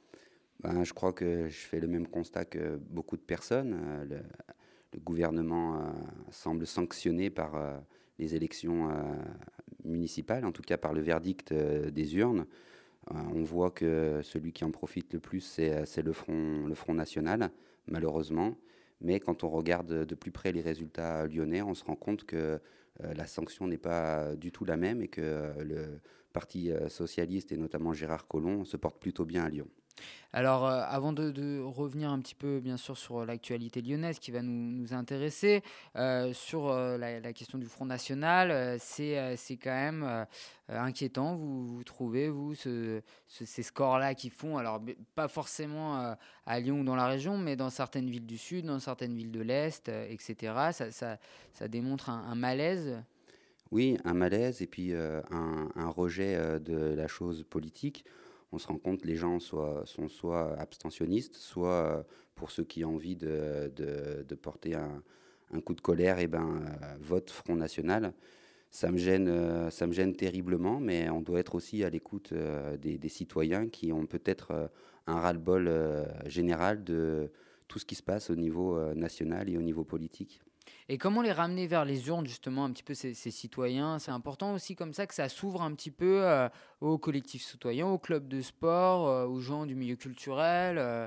Ben, je crois que je fais le même constat que beaucoup de personnes. Euh, le, le gouvernement euh, semble sanctionné par euh, les élections euh, municipales, en tout cas par le verdict euh, des urnes. Euh, on voit que celui qui en profite le plus, c'est, c'est le Front, le Front National, malheureusement. Mais quand on regarde de plus près les résultats lyonnais, on se rend compte que euh, la sanction n'est pas du tout la même et que euh, le, Parti euh, socialiste et notamment Gérard Collomb se porte plutôt bien à Lyon. Alors, euh, avant de, de revenir un petit peu, bien sûr, sur l'actualité lyonnaise qui va nous, nous intéresser, euh, sur euh, la, la question du Front National, euh, c'est, euh, c'est quand même euh, inquiétant, vous, vous trouvez, vous, ce, ce, ces scores-là qu'ils font, alors pas forcément euh, à Lyon ou dans la région, mais dans certaines villes du Sud, dans certaines villes de l'Est, euh, et cetera. Ça, ça, ça démontre un, un malaise. Oui, un malaise et puis euh, un, un rejet euh, de la chose politique. On se rend compte que les gens soient, sont soit abstentionnistes, soit euh, pour ceux qui ont envie de, de, de porter un, un coup de colère, et ben, euh, vote Front National. Ça me gêne, euh, ça me gêne terriblement, mais on doit être aussi à l'écoute euh, des, des citoyens qui ont peut-être euh, un ras-le-bol euh, général de tout ce qui se passe au niveau euh, national et au niveau politique. Et comment les ramener vers les urnes, justement, un petit peu ces, ces citoyens? C'est important aussi comme ça que ça s'ouvre un petit peu euh, aux collectifs citoyens, aux clubs de sport, euh, aux gens du milieu culturel. Euh.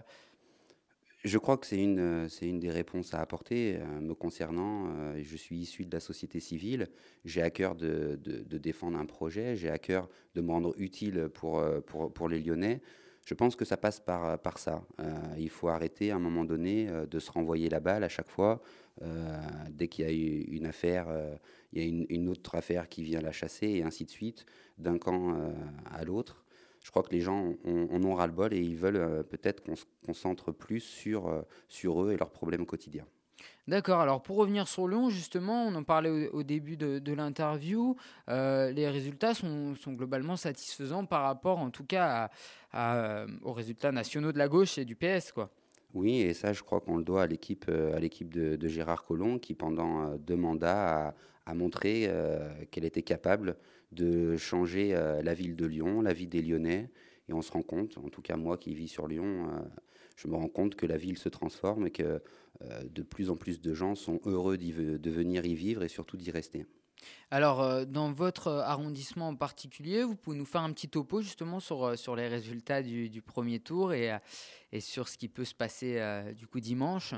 Je crois que c'est une, c'est une des réponses à apporter. Euh, me concernant, euh, je suis issu de la société civile. J'ai à cœur de, de, de défendre un projet. J'ai à cœur de me rendre utile pour, pour, pour les Lyonnais. Je pense que ça passe par, par ça. Euh, il faut arrêter à un moment donné euh, de se renvoyer la balle à chaque fois. Euh, dès qu'il y a une affaire, euh, il y a une, une autre affaire qui vient la chasser et ainsi de suite, d'un camp euh, à l'autre. Je crois que les gens en ont ras-le-bol et ils veulent euh, peut-être qu'on se concentre plus sur, euh, sur eux et leurs problèmes quotidiens. D'accord, alors pour revenir sur Lyon, justement, on en parlait au, au début de, de l'interview, euh, les résultats sont, sont globalement satisfaisants par rapport en tout cas à, à, aux résultats nationaux de la gauche et du P S, quoi. Oui, et ça je crois qu'on le doit à l'équipe, à l'équipe de, de Gérard Collomb qui pendant deux mandats a, a montré euh, qu'elle était capable de changer euh, la ville de Lyon, la vie des Lyonnais, et on se rend compte, en tout cas moi qui vis sur Lyon, euh, je me rends compte que la ville se transforme et que euh, de plus en plus de gens sont heureux d'y, de venir y vivre et surtout d'y rester. Alors, euh, dans votre arrondissement en particulier, vous pouvez nous faire un petit topo justement sur, sur les résultats du, du premier tour et, et sur ce qui peut se passer euh, du coup dimanche.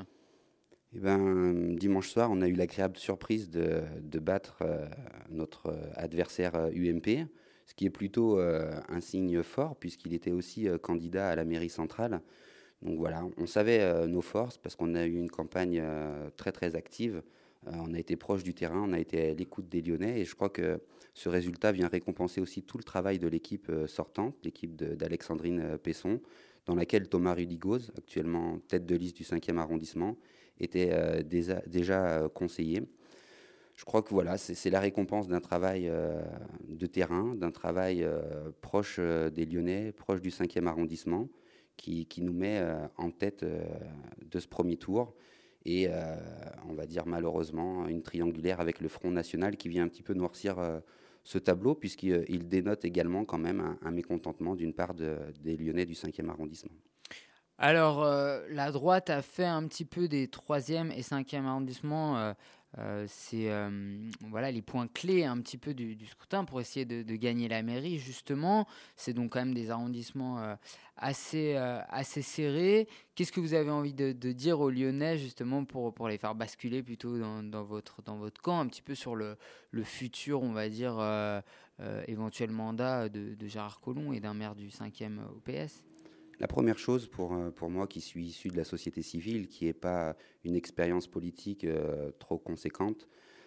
Eh ben, dimanche soir, on a eu l'agréable surprise de, de battre euh, notre adversaire euh, U M P, ce qui est plutôt euh, un signe fort puisqu'il était aussi euh, candidat à la mairie centrale. Donc voilà, on savait euh, nos forces parce qu'on a eu une campagne euh, très très active. Euh, on a été proche du terrain, on a été à l'écoute des Lyonnais et je crois que ce résultat vient récompenser aussi tout le travail de l'équipe euh, sortante, l'équipe de, d'Alexandrine euh, Pesson, dans laquelle Thomas Rudigoz, actuellement tête de liste du cinquième arrondissement, était euh, déjà, déjà euh, conseiller. Je crois que voilà, c'est, c'est la récompense d'un travail euh, de terrain, d'un travail euh, proche euh, des Lyonnais, proche du cinquième arrondissement, qui, qui nous met euh, en tête euh, de ce premier tour. Et euh, on va dire malheureusement une triangulaire avec le Front National qui vient un petit peu noircir euh, ce tableau puisqu'il il dénote également quand même un, un mécontentement d'une part de, des Lyonnais du cinquième arrondissement. Alors, euh, la droite a fait un petit peu des troisième et cinquième arrondissements. Euh, euh, c'est euh, voilà, les points clés un petit peu du, du scrutin pour essayer de, de gagner la mairie, justement. C'est donc quand même des arrondissements euh, assez, euh, assez serrés. Qu'est-ce que vous avez envie de, de dire aux Lyonnais, justement, pour, pour les faire basculer plutôt dans, dans, votre, dans votre camp, un petit peu sur le, le futur, on va dire, euh, euh, éventuel mandat de, de Gérard Collomb et d'un maire du cinquième au P S ? La première chose pour, pour moi qui suis issu de la société civile, qui n'est pas une expérience politique euh, trop conséquente,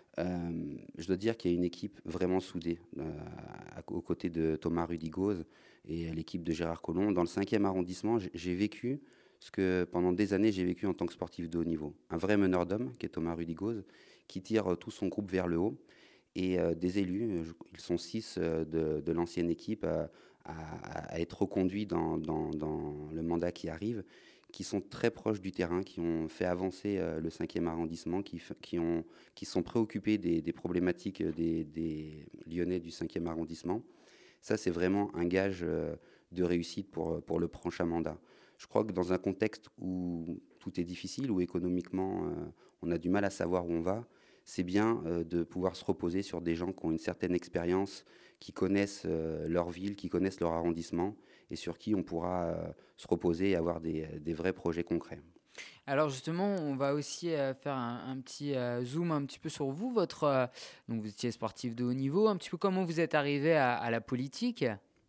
euh, je dois dire qu'il y a une équipe vraiment soudée euh, aux côtés de Thomas Rudigoz et l'équipe de Gérard Collomb. Dans le cinquième arrondissement, j'ai vécu ce que pendant des années j'ai vécu en tant que sportif de haut niveau. Un vrai meneur d'hommes qui est Thomas Rudigoz, qui tire tout son groupe vers le haut. Et euh, des élus, ils sont six euh, de, de l'ancienne équipe à, à, à être reconduits dans, dans, dans le mandat qui arrive, qui sont très proches du terrain, qui ont fait avancer euh, le cinquième arrondissement, qui, qui, ont, qui sont préoccupés des, des problématiques des, des Lyonnais du cinquième arrondissement. Ça, c'est vraiment un gage euh, de réussite pour, pour le prochain mandat. Je crois que dans un contexte où tout est difficile, où économiquement, euh, on a du mal à savoir où on va, c'est bien euh, de pouvoir se reposer sur des gens qui ont une certaine expérience, qui connaissent euh, leur ville, qui connaissent leur arrondissement, et sur qui on pourra euh, se reposer et avoir des, des vrais projets concrets. Alors justement, on va aussi euh, faire un, un petit euh, zoom un petit peu sur vous. Votre, euh, donc vous étiez sportif de haut niveau, un petit peu comment vous êtes arrivé à, à la politique?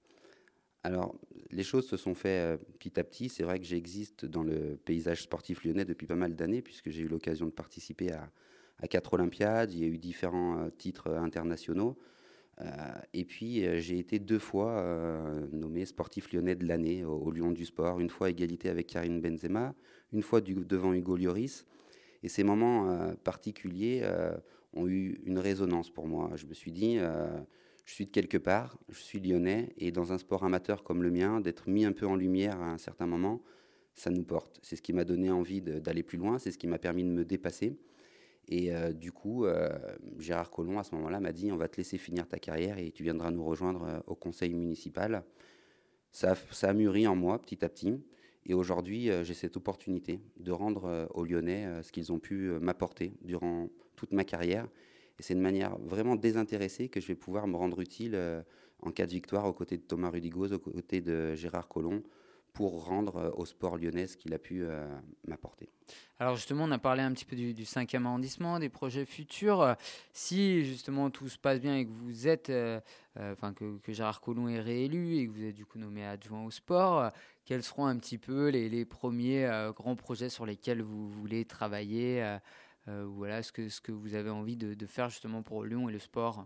Alors, les choses se sont faites euh, petit à petit. C'est vrai que j'existe dans le paysage sportif lyonnais depuis pas mal d'années, puisque j'ai eu l'occasion de participer à, à quatre Olympiades. Il y a eu différents euh, titres euh, internationaux. Euh, et puis, euh, j'ai été deux fois euh, nommé sportif lyonnais de l'année au, au Lion du Sport. Une fois à égalité avec Karim Benzema, une fois du, devant Hugo Lloris. Et ces moments euh, particuliers euh, ont eu une résonance pour moi. Je me suis dit... Euh, Je suis de quelque part, je suis lyonnais, et dans un sport amateur comme le mien, d'être mis un peu en lumière à un certain moment, ça nous porte. C'est ce qui m'a donné envie de, d'aller plus loin, c'est ce qui m'a permis de me dépasser. Et euh, du coup, euh, Gérard Collomb, à ce moment-là, m'a dit « on va te laisser finir ta carrière et tu viendras nous rejoindre euh, au conseil municipal ». Ça, ça a mûri en moi petit à petit. Et aujourd'hui, euh, j'ai cette opportunité de rendre euh, aux Lyonnais euh, ce qu'ils ont pu euh, m'apporter durant toute ma carrière. Et c'est de manière vraiment désintéressée que je vais pouvoir me rendre utile euh, en cas de victoire aux côtés de Thomas Rudigoz, aux côtés de Gérard Collomb, pour rendre euh, au sport lyonnais ce qu'il a pu euh, m'apporter. Alors justement, on a parlé un petit peu du, du cinquième arrondissement, des projets futurs. Si justement tout se passe bien et que vous êtes, euh, euh, enfin que, que Gérard Collomb est réélu et que vous êtes du coup nommé adjoint au sport, euh, quels seront un petit peu les, les premiers euh, grands projets sur lesquels vous voulez travailler euh, Euh, voilà ce que, ce que vous avez envie de, de faire justement pour Lyon et le sport?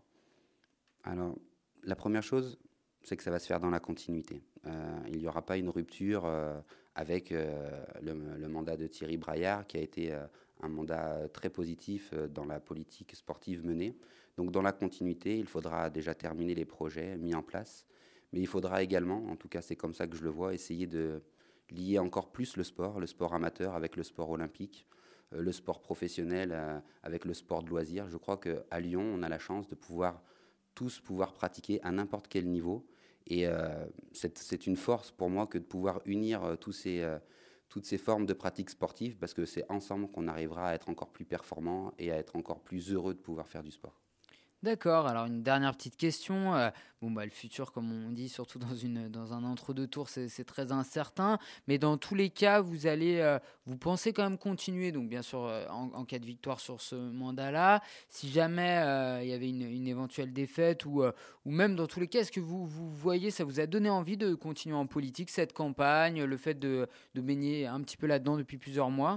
Alors, la première chose, c'est que ça va se faire dans la continuité. Euh, il n'y aura pas une rupture euh, avec euh, le, le mandat de Thierry Braillard, qui a été euh, un mandat très positif euh, dans la politique sportive menée. Donc, dans la continuité, il faudra déjà terminer les projets mis en place, mais il faudra également, en tout cas c'est comme ça que je le vois, essayer de lier encore plus le sport, le sport amateur avec le sport olympique, le sport professionnel euh, avec le sport de loisir. Je crois qu'à Lyon, on a la chance de pouvoir tous pouvoir pratiquer à n'importe quel niveau. Et euh, c'est, c'est une force pour moi que de pouvoir unir euh, tous ces, euh, toutes ces formes de pratiques sportives, parce que c'est ensemble qu'on arrivera à être encore plus performant et à être encore plus heureux de pouvoir faire du sport. D'accord, alors une dernière petite question. Euh, bon, bah, le futur, comme on dit, surtout dans, une, dans un entre-deux tours, c'est, c'est très incertain. Mais dans tous les cas, vous allez, euh, vous pensez quand même continuer, donc bien sûr, euh, en, en cas de victoire sur ce mandat-là. Si jamais euh, il y avait une, une éventuelle défaite, ou, euh, ou même dans tous les cas, est-ce que vous, vous voyez, ça vous a donné envie de continuer en politique, cette campagne, le fait de, de baigner un petit peu là-dedans depuis plusieurs mois ?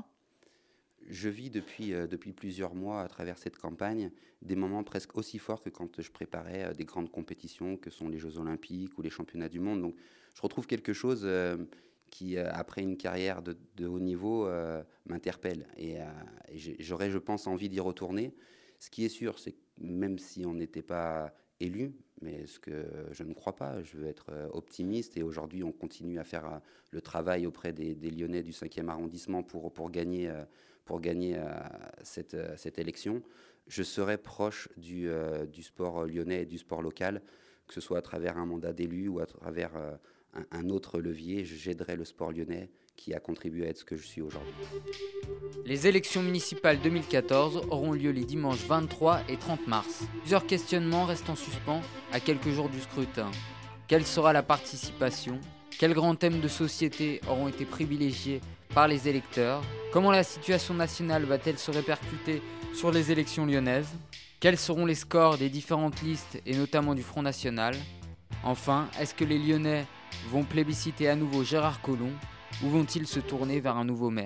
Je vis depuis, euh, depuis plusieurs mois à travers cette campagne des moments presque aussi forts que quand je préparais euh, des grandes compétitions que sont les Jeux Olympiques ou les Championnats du Monde. Donc je retrouve quelque chose euh, qui, euh, après une carrière de, de haut niveau, euh, m'interpelle. Et, euh, et j'aurais, je pense, envie d'y retourner. Ce qui est sûr, c'est que même si on n'était pas élu, mais ce que je ne crois pas, je veux être optimiste, et aujourd'hui on continue à faire le travail auprès des, des Lyonnais du cinquième arrondissement pour, pour gagner, pour gagner cette, cette élection. Je serai proche du, du sport lyonnais et du sport local, que ce soit à travers un mandat d'élu ou à travers un, un autre levier. J'aiderai le sport lyonnais qui a contribué à être ce que je suis aujourd'hui. Les élections municipales deux mille quatorze auront lieu les dimanches vingt-trois et trente mars. Plusieurs questionnements restent en suspens à quelques jours du scrutin. Quelle sera la participation ? Quels grands thèmes de société auront été privilégiés par les électeurs ? Comment la situation nationale va-t-elle se répercuter sur les élections lyonnaises ? Quels seront les scores des différentes listes et notamment du Front National ? Enfin, est-ce que les Lyonnais vont plébisciter à nouveau Gérard Collomb ? Ou vont-ils se tourner vers un nouveau maire ?